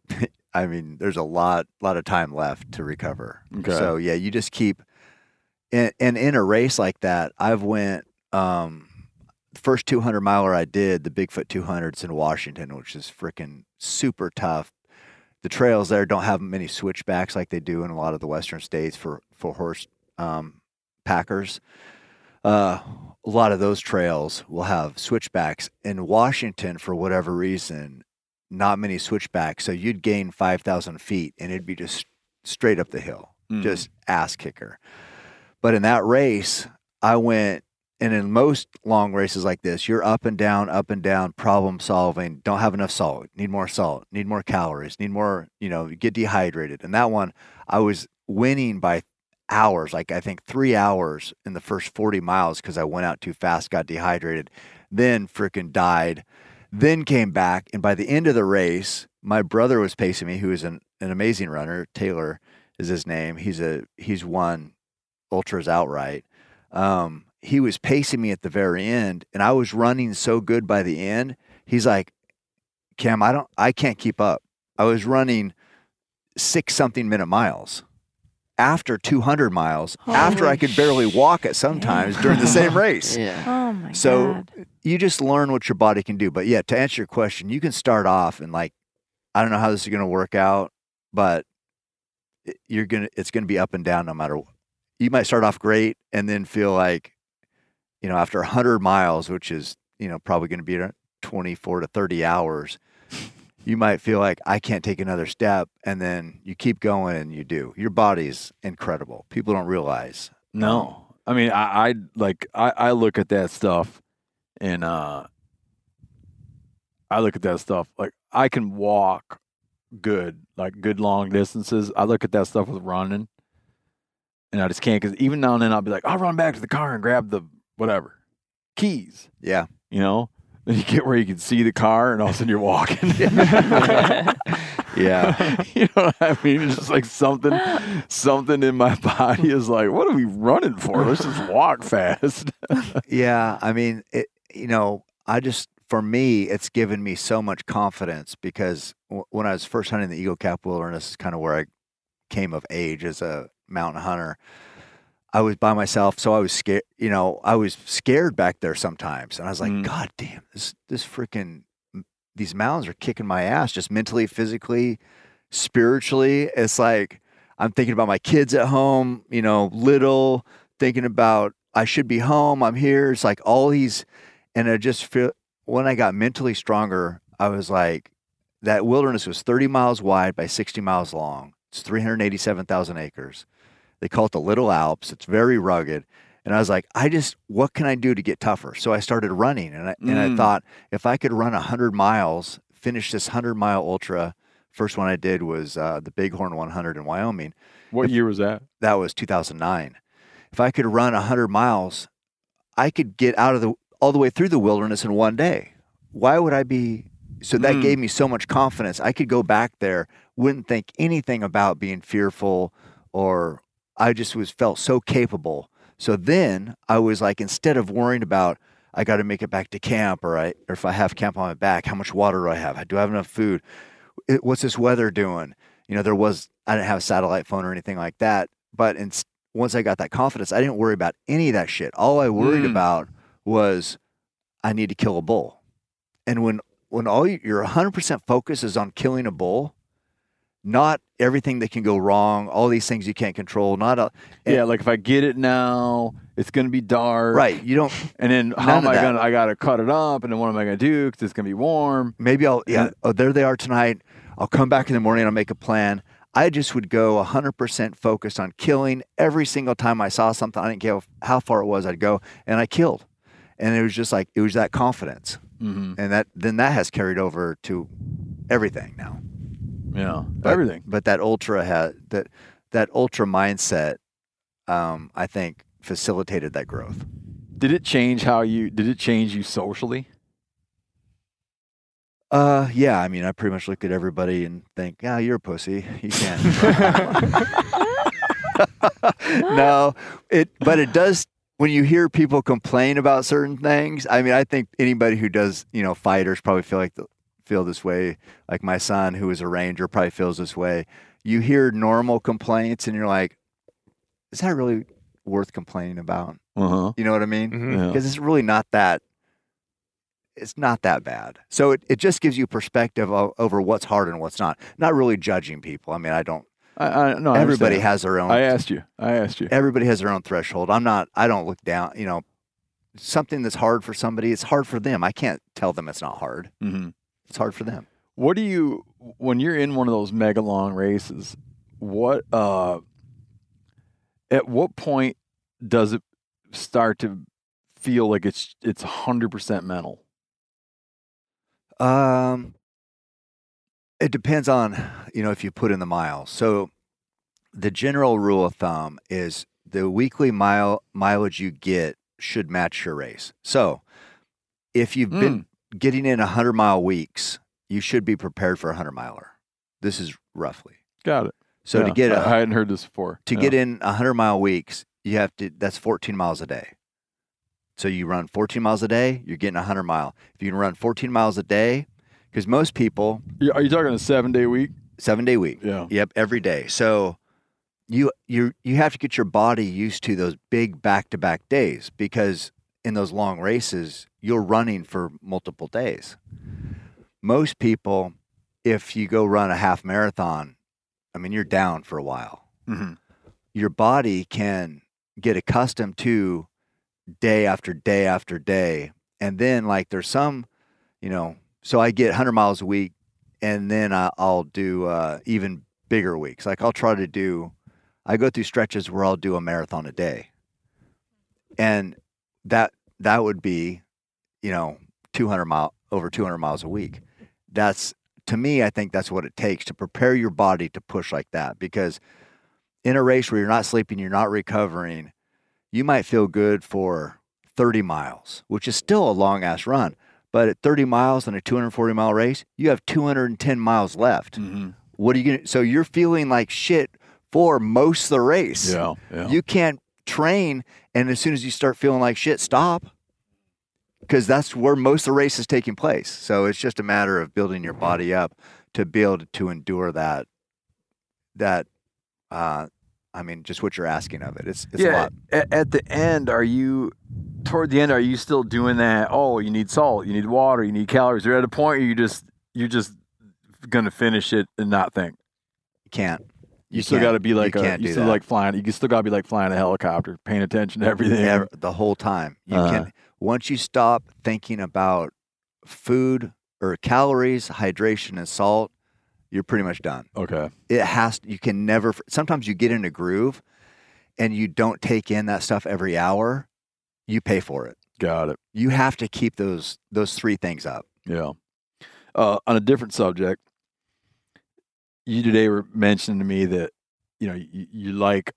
I mean, there's a lot, lot of time left to recover. Okay. So yeah, you just keep, and, and in a race like that, I've went, um, the first two hundred miler I did, the Bigfoot two hundreds in Washington, which is freaking super tough. The trails there don't have many switchbacks like they do in a lot of the western states for, for horse, um, packers. Uh, a lot of those trails will have switchbacks. In Washington, for whatever reason, not many switchbacks. So you'd gain five thousand feet and it'd be just straight up the hill, Mm. just ass kicker. But in that race, I went, and in most long races like this, you're up and down, up and down, problem solving, don't have enough salt, need more salt, need more calories, need more, you know, you get dehydrated. And that one, I was winning by hours, like I think three hours in the first forty miles because I went out too fast, got dehydrated, then freaking died, then came back. And by the end of the race, my brother was pacing me, who is an, an amazing runner. Taylor is his name. He's a he's won ultras outright. Um, he was pacing me at the very end, and I was running so good by the end. He's like, Cam, I don't, I can't keep up. I was running six something minute miles after two hundred miles, after I could barely walk at sometimes during the same race. Yeah. Oh my So God. you just learn what your body can do. But yeah, to answer your question, you can start off and like, I don't know how this is going to work out, but it- you're going to, it's going to be up and down no matter what. You might start off great and then feel like, you know, after one hundred miles, which is, you know, probably going to be around twenty-four to thirty hours, you might feel like I can't take another step, and then you keep going and you do. Your body's incredible. People don't realize. No. I mean, I, I like I, I look at that stuff and uh I look at that stuff like I can walk good, like good long distances. I look at that stuff with running and I just can't, because even now and then I'll be like, I'll run back to the car and grab the whatever keys, Yeah. you know? Then you get where you can see the car and all of a sudden you're walking. Yeah. You know what I mean? It's just like something, something in my body is like, what are we running for? Let's just walk fast. Yeah. I mean, it, you know, I just, for me, it's given me so much confidence because w- when I was first hunting the Eagle Cap Wilderness is kind of where I came of age as a mountain hunter. I was by myself, so I was scared. You know, I was scared back there sometimes, and I was like, Mm. God damn, this this freaking these mountains are kicking my ass, just mentally, physically, spiritually. It's like I'm thinking about my kids at home, you know, little, thinking about I should be home. I'm here. It's like all these, and I just feel when I got mentally stronger, I was like, that wilderness was thirty miles wide by sixty miles long. It's three hundred eighty-seven thousand acres. They call it the Little Alps. It's very rugged. And I was like, I just, what can I do to get tougher? So I started running. And I, and I Mm. thought, if I could run one hundred miles, finish this one hundred mile ultra, first one I did was uh, the Bighorn one hundred in Wyoming. What year was that? That was two thousand nine. If I could run one hundred miles, I could get out of the, all the way through the wilderness in one day. Why would I be, so that Mm. gave me so much confidence. I could go back there, wouldn't think anything about being fearful, or I just was felt so capable. So then I was like, instead of worrying about, I got to make it back to camp, or I, or if I have camp on my back, how much water do I have? Do I have enough food? It, what's this weather doing? You know, there was, I didn't have a satellite phone or anything like that. But in, once I got that confidence, I didn't worry about any of that shit. All I worried Mm. about was, I need to kill a bull. And when, when all you, your one hundred percent focus is on killing a bull, not everything that can go wrong, all these things you can't control, not a, Yeah, like if I get it now, it's going to be dark. right. You don't, And then how None am of I that. going to, I got to cut it up. And then what am I going to do? Because it's going to be warm. maybe I'll, yeah, And- oh, there they are tonight. I'll come back in the morning and I'll make a plan. I just would go one hundred percent focused on killing every single time I saw something. I didn't care how far it was, I'd go and I killed. And it was just like, it was that confidence. Mm-hmm. And that, then that has carried over to everything now. Yeah. But, Everything. But that ultra had, that, that ultra mindset, um, I think facilitated that growth. Did it change how you, did it change you socially? Uh, yeah. I mean, I pretty much look at everybody and think, yeah, you're a pussy. You can't. No, it, but it does, when you hear people complain about certain things, I mean, I think anybody who does, you know, fighters probably feel like, the, feel this way. Like my son, who is a ranger, probably feels this way. You hear normal complaints and you're like, is that really worth complaining about? Uh-huh. You know what I mean? Mhm. Yeah. Because it's really not that, it's not that bad. So it, it just gives you perspective o- over what's hard and what's not. Not really judging people. I mean, I don't, I, I, no, I everybody understand. has their own, I asked you. I asked you. everybody has their own threshold. I'm not, I don't look down, you know, something that's hard for somebody, it's hard for them. I can't tell them it's not hard. Mm-hmm. It's hard for them. What do you, when you're in one of those mega long races, what, uh, at what point does it start to feel like it's, it's one hundred percent mental? Um, it depends on, you know, if you put in the miles. So the general rule of thumb is the weekly mile mileage you get should match your race. So if you've been getting in one hundred mile weeks, you should be prepared for a one hundred miler. This is roughly. Got it. So to Yeah, get I, a, I hadn't heard this before. to Yeah. get in one hundred mile weeks, you have to, that's fourteen miles a day. So you run fourteen miles a day, you're getting a one hundred mile. If you can run fourteen miles a day, because most people, Yeah, are you talking a seven day week? seven day week. Yeah. Yep, every day. So you you you have to get your body used to those big back to back days, because in those long races, you're running for multiple days. Most people, if you go run a half marathon, I mean, you're down for a while. Mm-hmm. Your body can get accustomed to day after day after day. And then, like, there's some, you know, so I get one hundred miles a week and then I, I'll do uh, even bigger weeks. Like I'll try to do, I go through stretches where I'll do a marathon a day, and that that would be, you know, two hundred mile over two hundred miles a week. That's to me, I think that's what it takes to prepare your body to push like that. Because in a race where you're not sleeping, you're not recovering, you might feel good for thirty miles, which is still a long ass run. But at thirty miles in a two hundred forty mile race, you have two hundred ten miles left. Mm-hmm. What are you going to, so you're feeling like shit for most of the race. Yeah, yeah. You can't train, and as soon as you start feeling like shit, stop. Because that's where most of the race is taking place. So it's just a matter of building your body up to be able to, to endure that, that, uh, I mean, just what you're asking of it. It's, it's a yeah. lot. At, at the end, are you, toward the end, are you still doing that? Oh, you need salt, you need water, you need calories. Or at a point where you just, you're just going to finish it and not think? You can't. You, You still can't. got to be like You a, can't you do still that. like flying. You still got to be like flying a helicopter, paying attention to everything. Ever, the whole time. You Uh-huh. can once you stop thinking about food or calories, hydration, and salt, you're pretty much done. Okay. It has. You can never. Sometimes you get in a groove, and you don't take in that stuff every hour. You pay for it. Got it. You have to keep those those three things up. Yeah. Uh, on a different subject, you today were mentioning to me that, you know, you, you like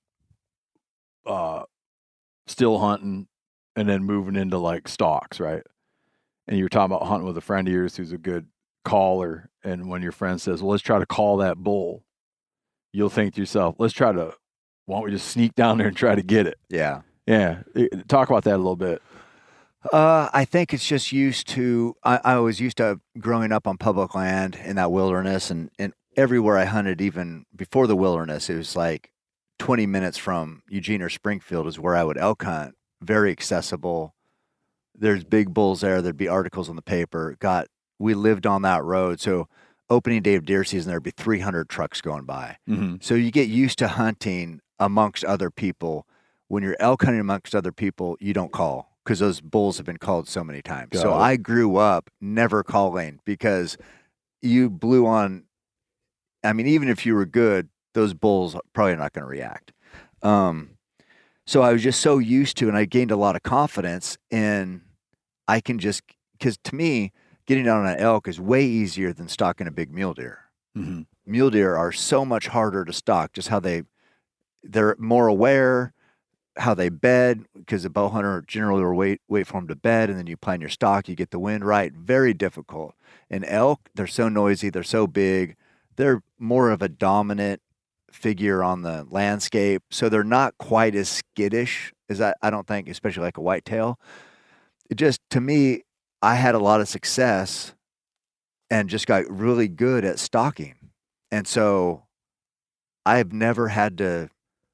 uh, still hunting and then moving into like stalks, right? And you were talking about hunting with a friend of yours who's a good caller. And when your friend says, well, let's try to call that bull, you'll think to yourself, let's try to, why don't we just sneak down there and try to get it? Yeah. Yeah. It- Talk about that a little bit. Uh, I think it's just used to. I, I was used to growing up on public land in that wilderness, and, and everywhere I hunted, even before the wilderness, it was like twenty minutes from Eugene or Springfield is where I would elk hunt. Very accessible. There's big bulls there. There'd be articles in the paper. Got we lived on that road, so opening day of deer season, there'd be three hundred trucks going by. Mm-hmm. So you get used to hunting amongst other people. When you're elk hunting amongst other people, you don't call because those bulls have been called so many times. Got so it. I grew up never calling because you blew on. I mean, even if you were good, those bulls are probably not going to react. Um, so I was just so used to, and I gained a lot of confidence in. I can just because to me, getting down on an elk is way easier than stalking a big mule deer. Mm-hmm. Mule deer are so much harder to stalk. Just how they they're more aware. How they bed, because the bow hunter generally will wait wait for them to bed, and then you plan your stalk, you get the wind right. Very difficult. And elk, they're so noisy, they're so big, they're more of a dominant figure on the landscape, so they're not quite as skittish as I, I don't think, especially like a whitetail. It just, to me, I had a lot of success and just got really good at stalking. And so I've never had to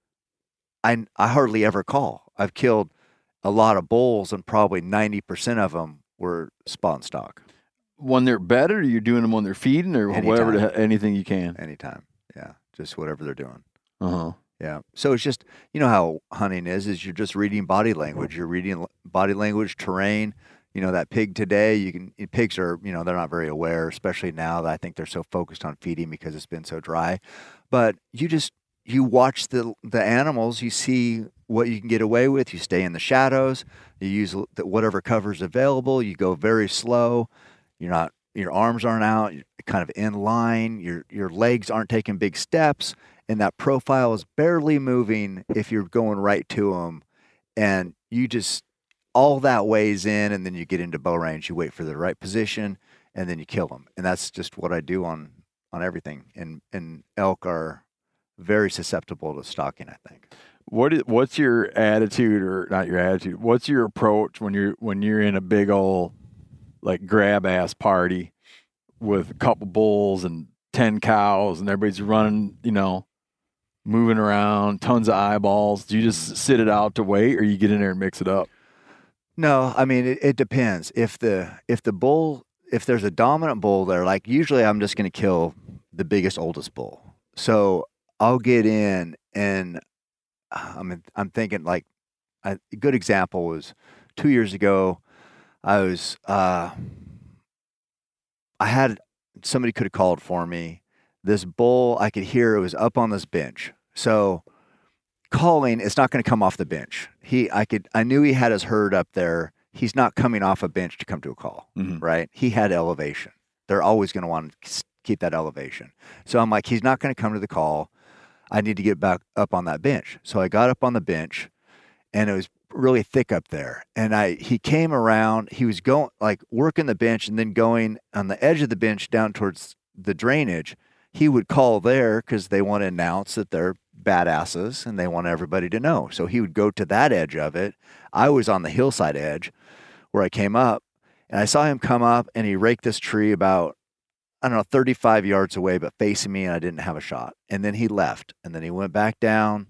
I, I hardly ever call. I've killed a lot of bulls, and probably ninety percent of them were spot and stock. When they're bedded, or you're doing them when they're feeding, or Anytime. whatever, the, anything you can. Anytime. Yeah. Just whatever they're doing. Uh-huh. Yeah. So it's just, you know how hunting is, is you're just reading body language. You're reading l- body language, terrain. You know, that pig today, you can, pigs are, you know, they're not very aware, especially now that I think they're so focused on feeding because it's been so dry. But you just, you watch the the animals, you see what you can get away with. You stay in the shadows. You use l- the- whatever cover's available. You go very slow. You're not, your arms aren't out. You're kind of in line. Your your legs aren't taking big steps, and that profile is barely moving if you're going right to them. And you just, all that weighs in, and then you get into bow range. You wait for the right position, and then you kill them. And that's just what I do on on everything. And and elk are very susceptible to stalking, I think. What is, what's your attitude, or not your attitude? What's your approach when you're when you're in a big old like grab ass party with a couple bulls and ten cows, and everybody's running, you know, moving around, tons of eyeballs? Do you just sit it out to wait, or you get in there and mix it up? No, I mean, it, it depends. If the if the bull, if there's a dominant bull there, like usually I'm just going to kill the biggest, oldest bull. So I'll get in, and I'm I'm thinking like a good example was two years ago. I was uh, I had somebody could have called for me. This bull, I could hear it was up on this bench. So calling, it's not going to come off the bench. He, I could, I knew he had his herd up there. He's not coming off a bench to come to a call, Mhm. right? He had elevation. They're always going to want to keep that elevation. So I'm like, he's not going to come to the call. I need to get back up on that bench. So I got up on the bench, and it was really thick up there. And I, he came around, he was going, like working the bench and then going on the edge of the bench down towards the drainage. He would call there because they want to announce that they're badasses and they want everybody to know. So he would go to that edge of it. I was on the hillside edge where I came up, and I saw him come up, and he raked this tree about, I don't know, thirty-five yards away, but facing me, and I didn't have a shot. And then he left, and then he went back down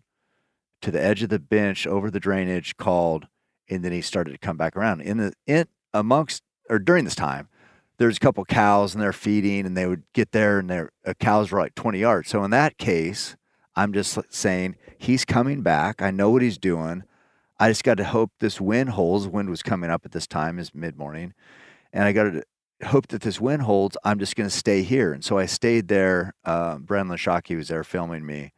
to the edge of the bench over the drainage, called, and then he started to come back around. In the in amongst or during this time, there's a couple cows, and they're feeding, and they would get there, and their uh, cows were like twenty yards. So in that case, I'm just saying he's coming back. I know what he's doing. I just got to hope this wind holds. Wind was coming up at this time, is mid morning, and I got to hope that this wind holds. I'm just going to stay here. And so I stayed there. Uh, Brendan Shockey was there filming me.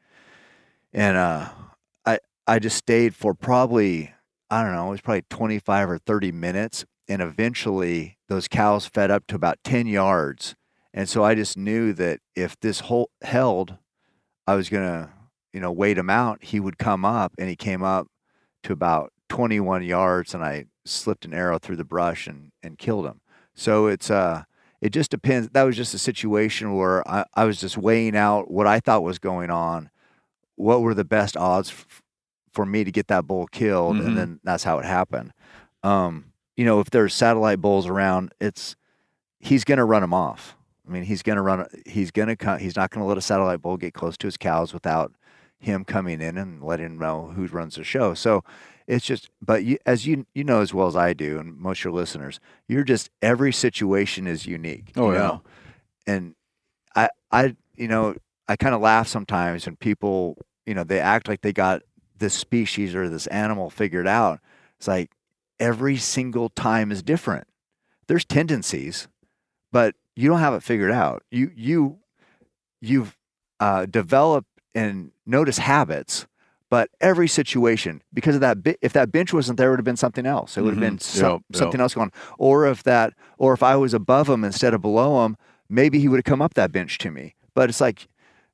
And uh, I I just stayed for probably, I don't know, it was probably twenty-five or thirty minutes. And eventually those cows fed up to about ten yards. And so I just knew that if this whole held, I was going to, you know, wait him out. He would come up, and he came up to about twenty-one yards, and I slipped an arrow through the brush and, and killed him. So it's uh, it just depends. That was just a situation where I, I was just weighing out what I thought was going on, what were the best odds f- for me to get that bull killed, Mhm. and then that's how it happened. Um, you know, if there's satellite bulls around, it's he's going to run them off. I mean, he's going to run. He's going to come. He's not going to let a satellite bull get close to his cows without him coming in and letting him know who runs the show. So it's just, but you, as you you know as well as I do, and most of your listeners, you're just, every situation is unique. Oh, you yeah. know? And I, I, you know, I kind of laugh sometimes when people, you know, they act like they got this species or this animal figured out. It's like every single time is different. There's tendencies, but you don't have it figured out. You, you, you've uh, developed and notice habits, but every situation, because of that, bi- if that bench wasn't there, it would have been something else. It would have been Mhm. some, Yep, yep. something else going on. Or if that, or if I was above him instead of below him, maybe he would have come up that bench to me. But it's like,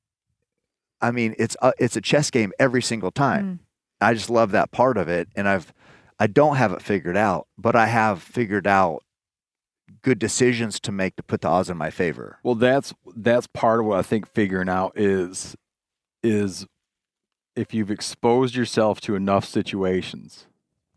I mean, it's a, it's a chess game every single time. I just love that part of it, and I've, I don't have it figured out, but I have figured out good decisions to make to put the odds in my favor. Well, that's that's part of what I think figuring out is is if you've exposed yourself to enough situations,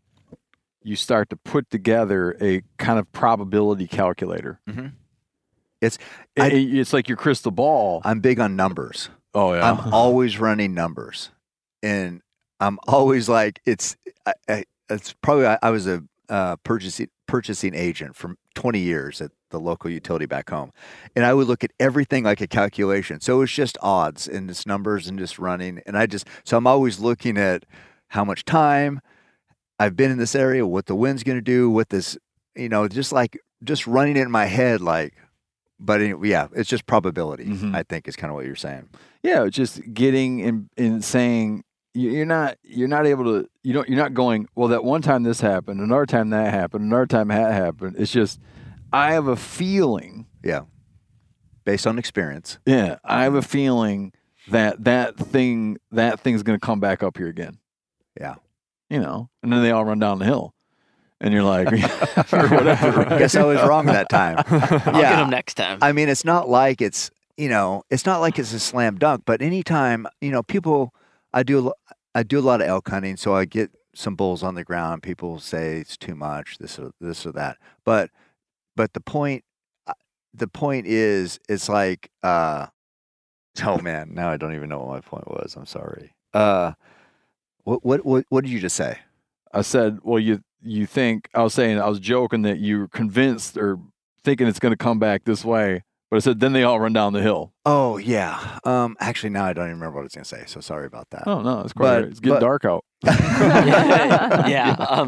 you start to put together a kind of probability calculator. Mm-hmm. It's It- I- it's like your crystal ball. I'm big on numbers. Oh yeah, I'm always running numbers, and I'm always like, it's, I, I, it's probably, I, I was a uh, purchasing, purchasing agent for twenty years at the local utility back home. And I would look at everything like a calculation. So it's just odds and it's numbers and just running. And I just, so I'm always looking at how much time I've been in this area, what the wind's going to do, what this, you know, just like, just running it in my head, like, but anyway, yeah, it's just probability, Mhm. I think is kind of what you're saying. yeah. Just getting in and saying you- you're not you're not able to you don't you're not going, well, that one time this happened, another time that happened, another time that happened. It's just I have a feeling. Yeah. Based on experience. Yeah, I have a feeling that that thing that thing's going to come back up here again. Yeah. You know, and then they all run down the hill, and you're like, or whatever. Right? Guess I was wrong that time. I'll yeah. get him next time. I mean, it's not like it's, you know, it's not like it's a slam dunk, but anytime, you know, people, I do, a lo- I do a lot of elk hunting, so I get some bulls on the ground. People say it's too much, this or this or that. But, but the point, uh, the point is, it's like, uh, oh man, now I don't even know what my point was. I'm sorry. Uh, what, what, what, what did you just say? I said, well, you you think I was saying I was joking that you're convinced or thinking it's going to come back this way, but I said then they all run down the hill. Oh yeah. Um, actually, now I don't even remember what I was going to say. So sorry about that. Oh no, it's quite But- right. It's getting but- dark out. yeah, yeah. Um,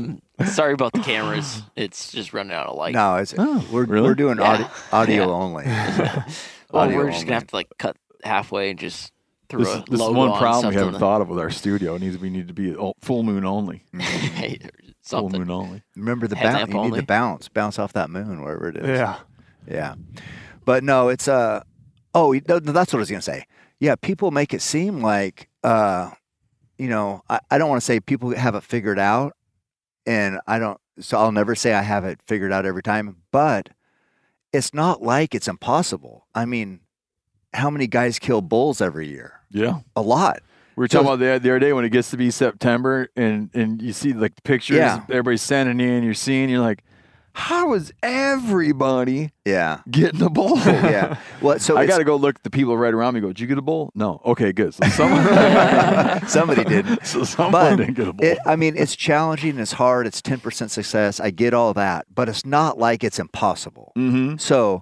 Sorry about the cameras. It's just running out of light. No, it's Oh, we're really? we're doing Yeah. audio, audio Yeah. only. well, audio we're just only. gonna have to like cut halfway and just throw This, a is- this is logo one on problem we something. haven't thought of with our studio. It needs we need to be all- full moon only. Hey, or Full something. moon only. Remember the bounce. Headlamp You need only. the bounce, bounce off that moon wherever it is. Yeah. Yeah. But no, it's uh oh, you- no, that's what I was gonna say. Yeah, people make it seem like uh, you know, I, I don't want to say people have it figured out, and I don't. So I'll never say I have it figured out every time. But it's not like it's impossible. I mean, how many guys kill bulls every year? Yeah. A lot. We were So- talking about the, the other day when it gets to be September and, and you see like the pictures Yeah. everybody's sending in, you're seeing, you're like, how is everybody Yeah. getting a bull? Yeah. Well, so I it's- got to go look at the people right around me. Go, did you get a bull? No. Okay, good. So someone, somebody did. so someone But didn't get a bull. It, I mean, it's challenging. It's hard. It's ten percent success. I get all that, but it's not like it's impossible. mm-hmm. So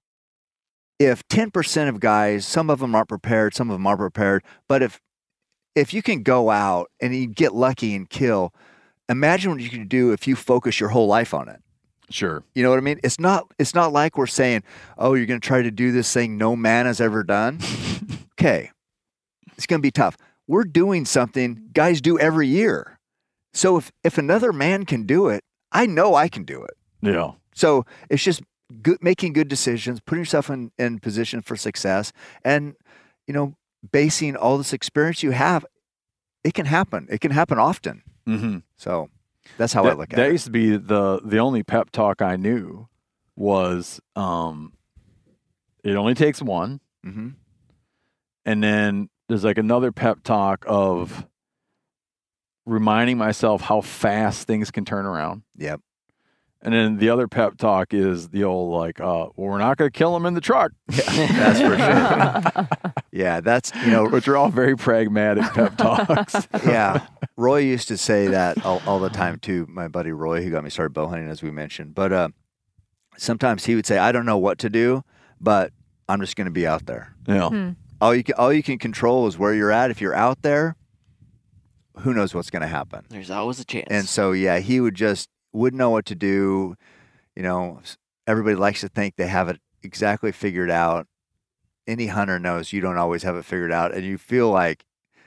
if ten percent of guys, some of them aren't prepared, some of them are prepared, but if if you can go out and you get lucky and kill, imagine what you could do if you focus your whole life on it. Sure. You know what I mean? It's not it's not like we're saying, "Oh, you're going to try to do this thing no man has ever done." Okay. It's going to be tough. We're doing something guys do every year. So if if another man can do it, I know I can do it. Yeah. So it's just good, making good decisions, putting yourself in, in position for success, and you know, basing all this experience you have. It can happen. It can happen often. Mm-hmm. So that's how that, I look at that it. used to be the the only pep talk I knew was um, it only takes one, Mm-hmm. and then there's like another pep talk of reminding myself how fast things can turn around. Yep. And then the other pep talk is the old like, uh, well, we're not going to kill him in the truck. That's for sure. Yeah, that's you know, Which are all very pragmatic pep talks. yeah. Roy used to say that all, all the time too. My buddy Roy, who got me started bow hunting, as we mentioned. But uh, sometimes he would say, "I don't know what to do, but I'm just going to be out there." Yeah. Hmm. All you can, all you can control is where you're at. If you're out there, who knows what's going to happen? There's always a chance. And so, yeah, he would just wouldn't know what to do. You know, everybody likes to think they have it exactly figured out. Any hunter knows you don't always have it figured out, and you feel like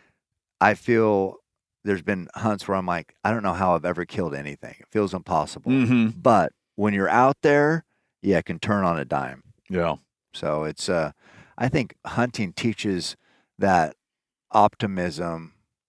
I feel. There's been hunts where I'm like, I don't know how I've ever killed anything. It feels impossible. Mm-hmm. But when you're out there, yeah, it can turn on a dime. Yeah. So it's, uh, I think hunting teaches that optimism,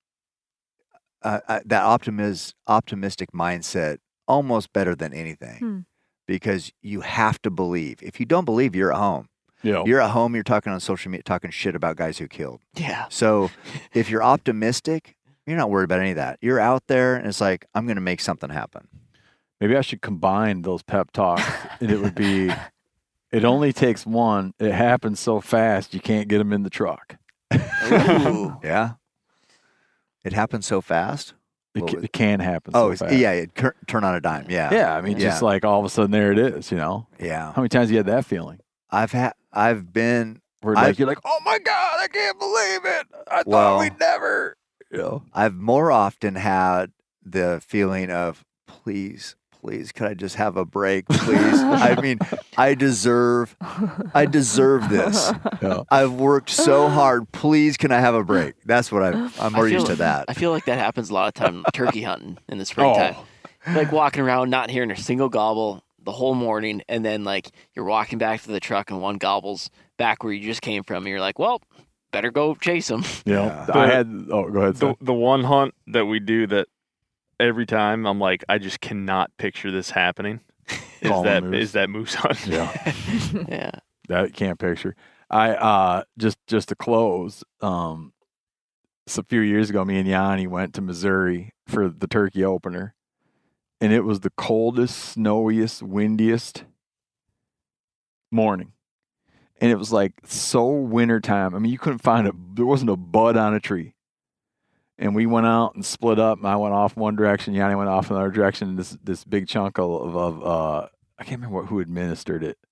uh, uh, that optimis- optimistic mindset almost better than anything, Hmm. because you have to believe. If you don't believe, you're at home. Yeah. You're at home. You're talking on social media, talking shit about guys who killed. yeah. So if you're optimistic, you're not worried about any of that. You're out there, and it's like, I'm going to make something happen. Maybe I should combine those pep talks, and it would be, it only takes one. It happens so fast you can't get them in the truck. Ooh. Yeah. It happens so fast. It, What ca- was- it can happen. Oh, so it's- fast. yeah, it cur- turn on a dime. Yeah. Yeah. I mean, just Yeah. like all of a sudden there it is. You know, Yeah. how many times have you had that feeling I've had, I've been, where like I've- you're like, oh my god, I can't believe it. I thought Well- we'd never. You know. I've more often had the feeling of, please, please, could I just have a break, please? I mean, I deserve, I deserve this. Yeah. I've worked so hard. Please, can I have a break? That's what I'm, I'm more I feel, used to that. I feel like that happens a lot of time turkey hunting in the springtime. Like walking around, not hearing a single gobble the whole morning, and then like you're walking back to the truck and one gobbles back where you just came from, and you're like, well, better go chase them. You know, Yeah. I The- had. Oh, go ahead. The Seth. the one hunt that we do that every time I'm like, I just cannot picture this happening. Is Calling that moose. is that moose hunt? Yeah. Yeah. That can't picture. I uh just just to close. Um, so a few years ago, me and Yanni went to Missouri for the turkey opener, and it was the coldest, snowiest, windiest morning, and it was like so wintertime. I mean, you couldn't find a there wasn't a bud on a tree. And we went out and split up. And I went off one direction. Yanni went off another direction. And this this big chunk of, of uh, I can't remember what, who administered it.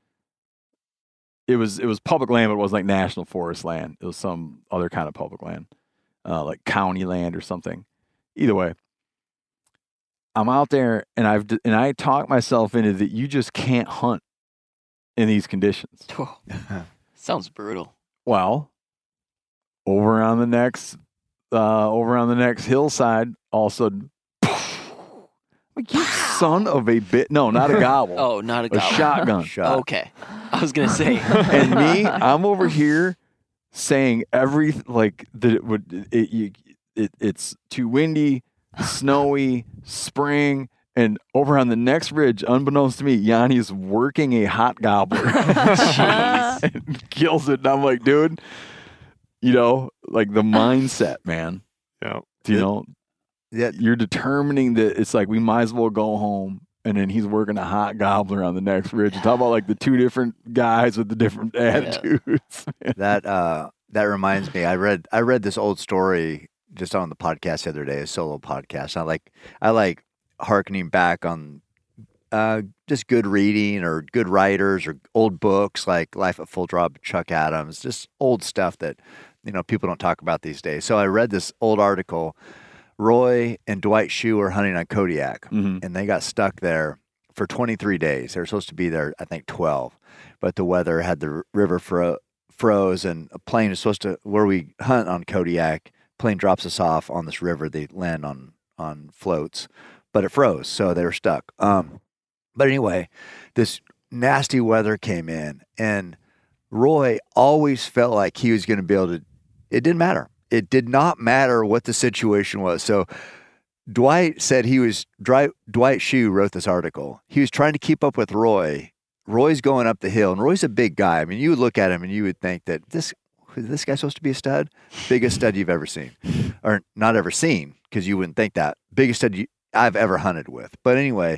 It was it was public land, but it wasn't like national forest land. It was some other kind of public land, uh, like county land or something. Either way, I'm out there and I've d- and I talk myself into that you just can't hunt in these conditions. Sounds brutal. Well, over on the next uh, over on the next hillside, all of a sudden, like you son of a bit. No, not a gobble. Oh, not a a gobble. shotgun. Shot. Okay. I was going to say. And me, I'm over here saying every like that it would it, you, it it's too windy, snowy, spring, and over on the next ridge, unbeknownst to me, Yanni is working a hot gobbler. And kills it. And I'm like, dude, you know, like the mindset, man. Yeah. You know, Yeah, you're determining that it's like we might as well go home. And then he's working a hot gobbler on the next ridge. Talk about like the two different guys with the different attitudes. that uh, that reminds me. I read I read this old story just on the podcast the other day, a solo podcast. I like I like hearkening back on uh, just good reading or good writers or old books like Life at Full Draw, Chuck Adams, just old stuff that you know people don't talk about these days. So I read this old article. Roy and Dwight Shue were hunting on Kodiak, Mm-hmm. and they got stuck there for twenty-three days. They were supposed to be there, I think, twelve, but the weather had the river fro- froze, and a plane is supposed to, where we hunt on Kodiak, plane drops us off on this river. They land on, on floats, but it froze, so they were stuck. Um, but anyway, this nasty weather came in, and Roy always felt like he was going to be able to, it didn't matter. It did not matter what the situation was. So Dwight said he was, Dwight, Dwight Shue wrote this article. He was trying to keep up with Roy. Roy's going up the hill, and Roy's a big guy. I mean, you would look at him and you would think that this, is this guy supposed to be a stud? Biggest stud you've ever seen. Or not ever seen, because you wouldn't think that. Biggest stud you, I've ever hunted with. But anyway,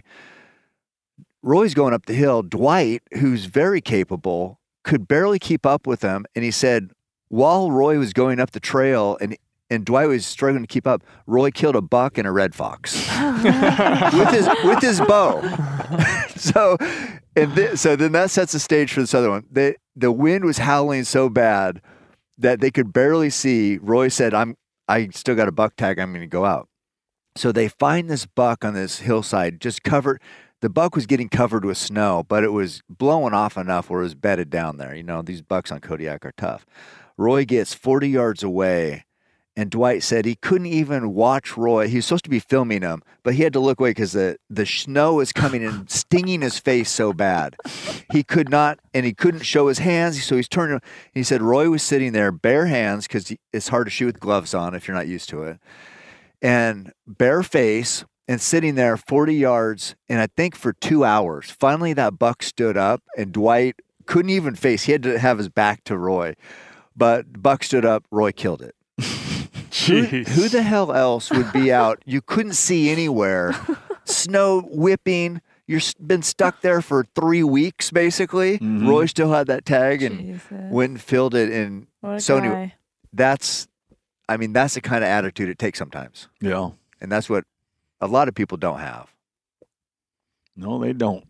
Roy's going up the hill. Dwight, who's very capable, could barely keep up with him. And he said, while Roy was going up the trail and and Dwight was struggling to keep up, Roy killed a buck and a red fox with his with his bow. so and th- so then that sets the stage for this other one. The the wind was howling so bad that they could barely see. Roy said, "I'm I still got a buck tag. I'm going to go out." So they find this buck on this hillside, just covered. The buck was getting covered with snow, but it was blowing off enough where it was bedded down there. You know, these bucks on Kodiak are tough. Roy gets forty yards away, and Dwight said he couldn't even watch Roy. He was supposed to be filming him, but he had to look away because the, the snow was coming and stinging his face so bad. He could not, and he couldn't show his hands, so he's turning. He said Roy was sitting there, bare hands, because it's hard to shoot with gloves on if you're not used to it, and bare face, and sitting there forty yards, and I think for two hours. Finally, that buck stood up, and Dwight couldn't even face. He had to have his back to Roy. But Buck stood up, Roy killed it. who, who the hell else would be out? You couldn't see anywhere. Snow whipping. You've been stuck there for three weeks, basically. Mm-hmm. Roy still had that tag and Jesus. went and filled it. And What a so guy. anyway, that's, I mean, that's the kind of attitude it takes sometimes. Yeah. And that's what a lot of people don't have. No, they don't.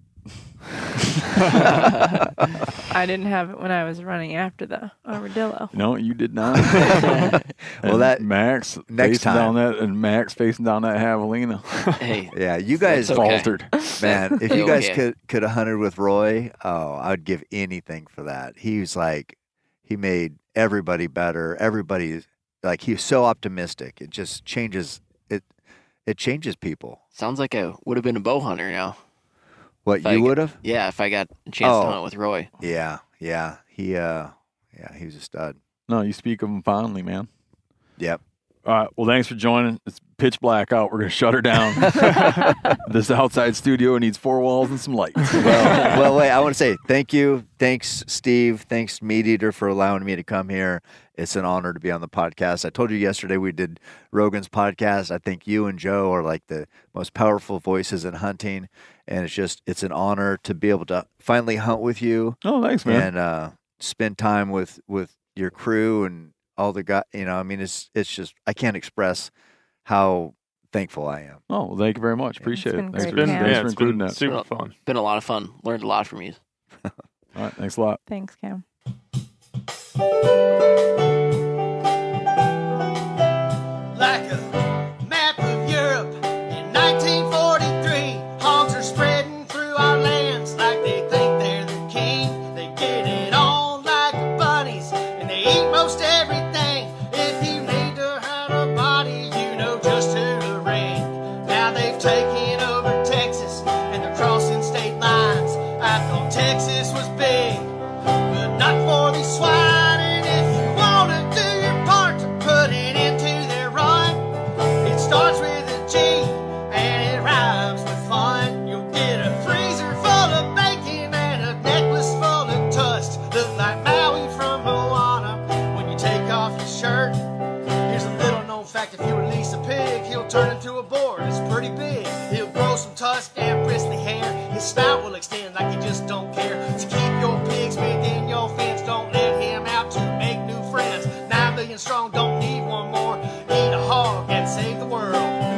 I didn't have it when I was running after the armadillo. No, you did not. Well, And that- Max next facing down time. that and Max facing down that javelina Hey, Yeah, you guys, That's okay. faltered. man, if you guys Okay. could could have hunted with Roy, oh, I'd give anything for that. He was like, he made everybody better. Everybody, like, he was so optimistic. It just changes it. It changes people. sounds like I would have been a bow hunter now. What If I you could- would have? Yeah, if I got a chance Oh. to hunt with Roy. Yeah, yeah. He, uh, yeah, he was a stud. No, you speak of him fondly, man. Yep. All right. Well, thanks for joining. It's pitch black out. We're going to shut her down. This outside studio needs four walls and some lights. Well, well, wait. I want to say thank you. Thanks, Steve. Thanks, Meat Eater, for allowing me to come here. It's an honor to be on the podcast. I told you yesterday we did Rogan's podcast. I think you and Joe are like the most powerful voices in hunting, and it's just it's an honor to be able to finally hunt with you Oh, thanks, man. and uh, spend time with with your crew and all the guys. You know, I mean, it's it's just I can't express how thankful I am. Oh, well, thank you very much. Appreciate been it. Thanks great, for, Been, Cam. thanks yeah, for it's including been that. super Well, fun. Been a lot of fun. Learned a lot from you. All right. Thanks a lot. Thanks, Cam. Like a map of Europe in nineteen forty. shirt. Here's a little known fact, if you release a pig, he'll turn into a boar. It's pretty big. He'll grow some tusk and bristly hair. His snout will extend like he just don't care. To keep your pigs within your fence, don't let him out to make new friends. Nine million strong, don't need one more. Eat a hog and save the world.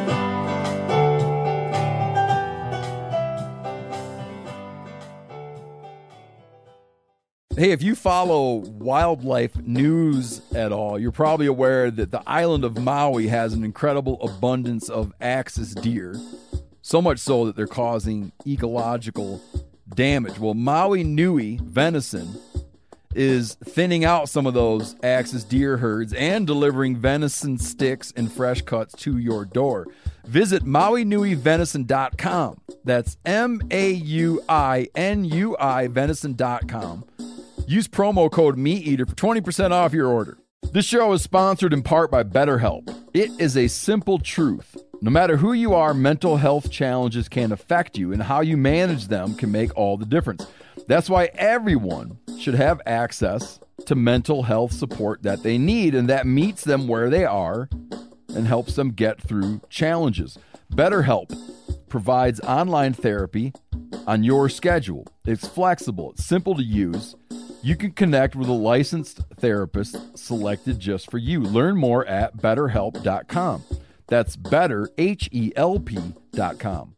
Hey, if you follow wildlife news at all, you're probably aware that the island of Maui has an incredible abundance of axis deer, so much so that they're causing ecological damage. Well, Maui Nui venison is thinning out some of those axis deer herds and delivering venison sticks and fresh cuts to your door. Visit maui nui venison dot com. That's M A U I N U I venison dot com. Use promo code MeatEater for twenty percent off your order. This show is sponsored in part by BetterHelp. It is a simple truth. No matter who you are, mental health challenges can affect you, and how you manage them can make all the difference. That's why everyone should have access to mental health support that they need, and that meets them where they are and helps them get through challenges. BetterHelp provides online therapy on your schedule. It's flexible, it's simple to use. You can connect with a licensed therapist selected just for you. Learn more at better help dot com. That's better, H E L P dot com.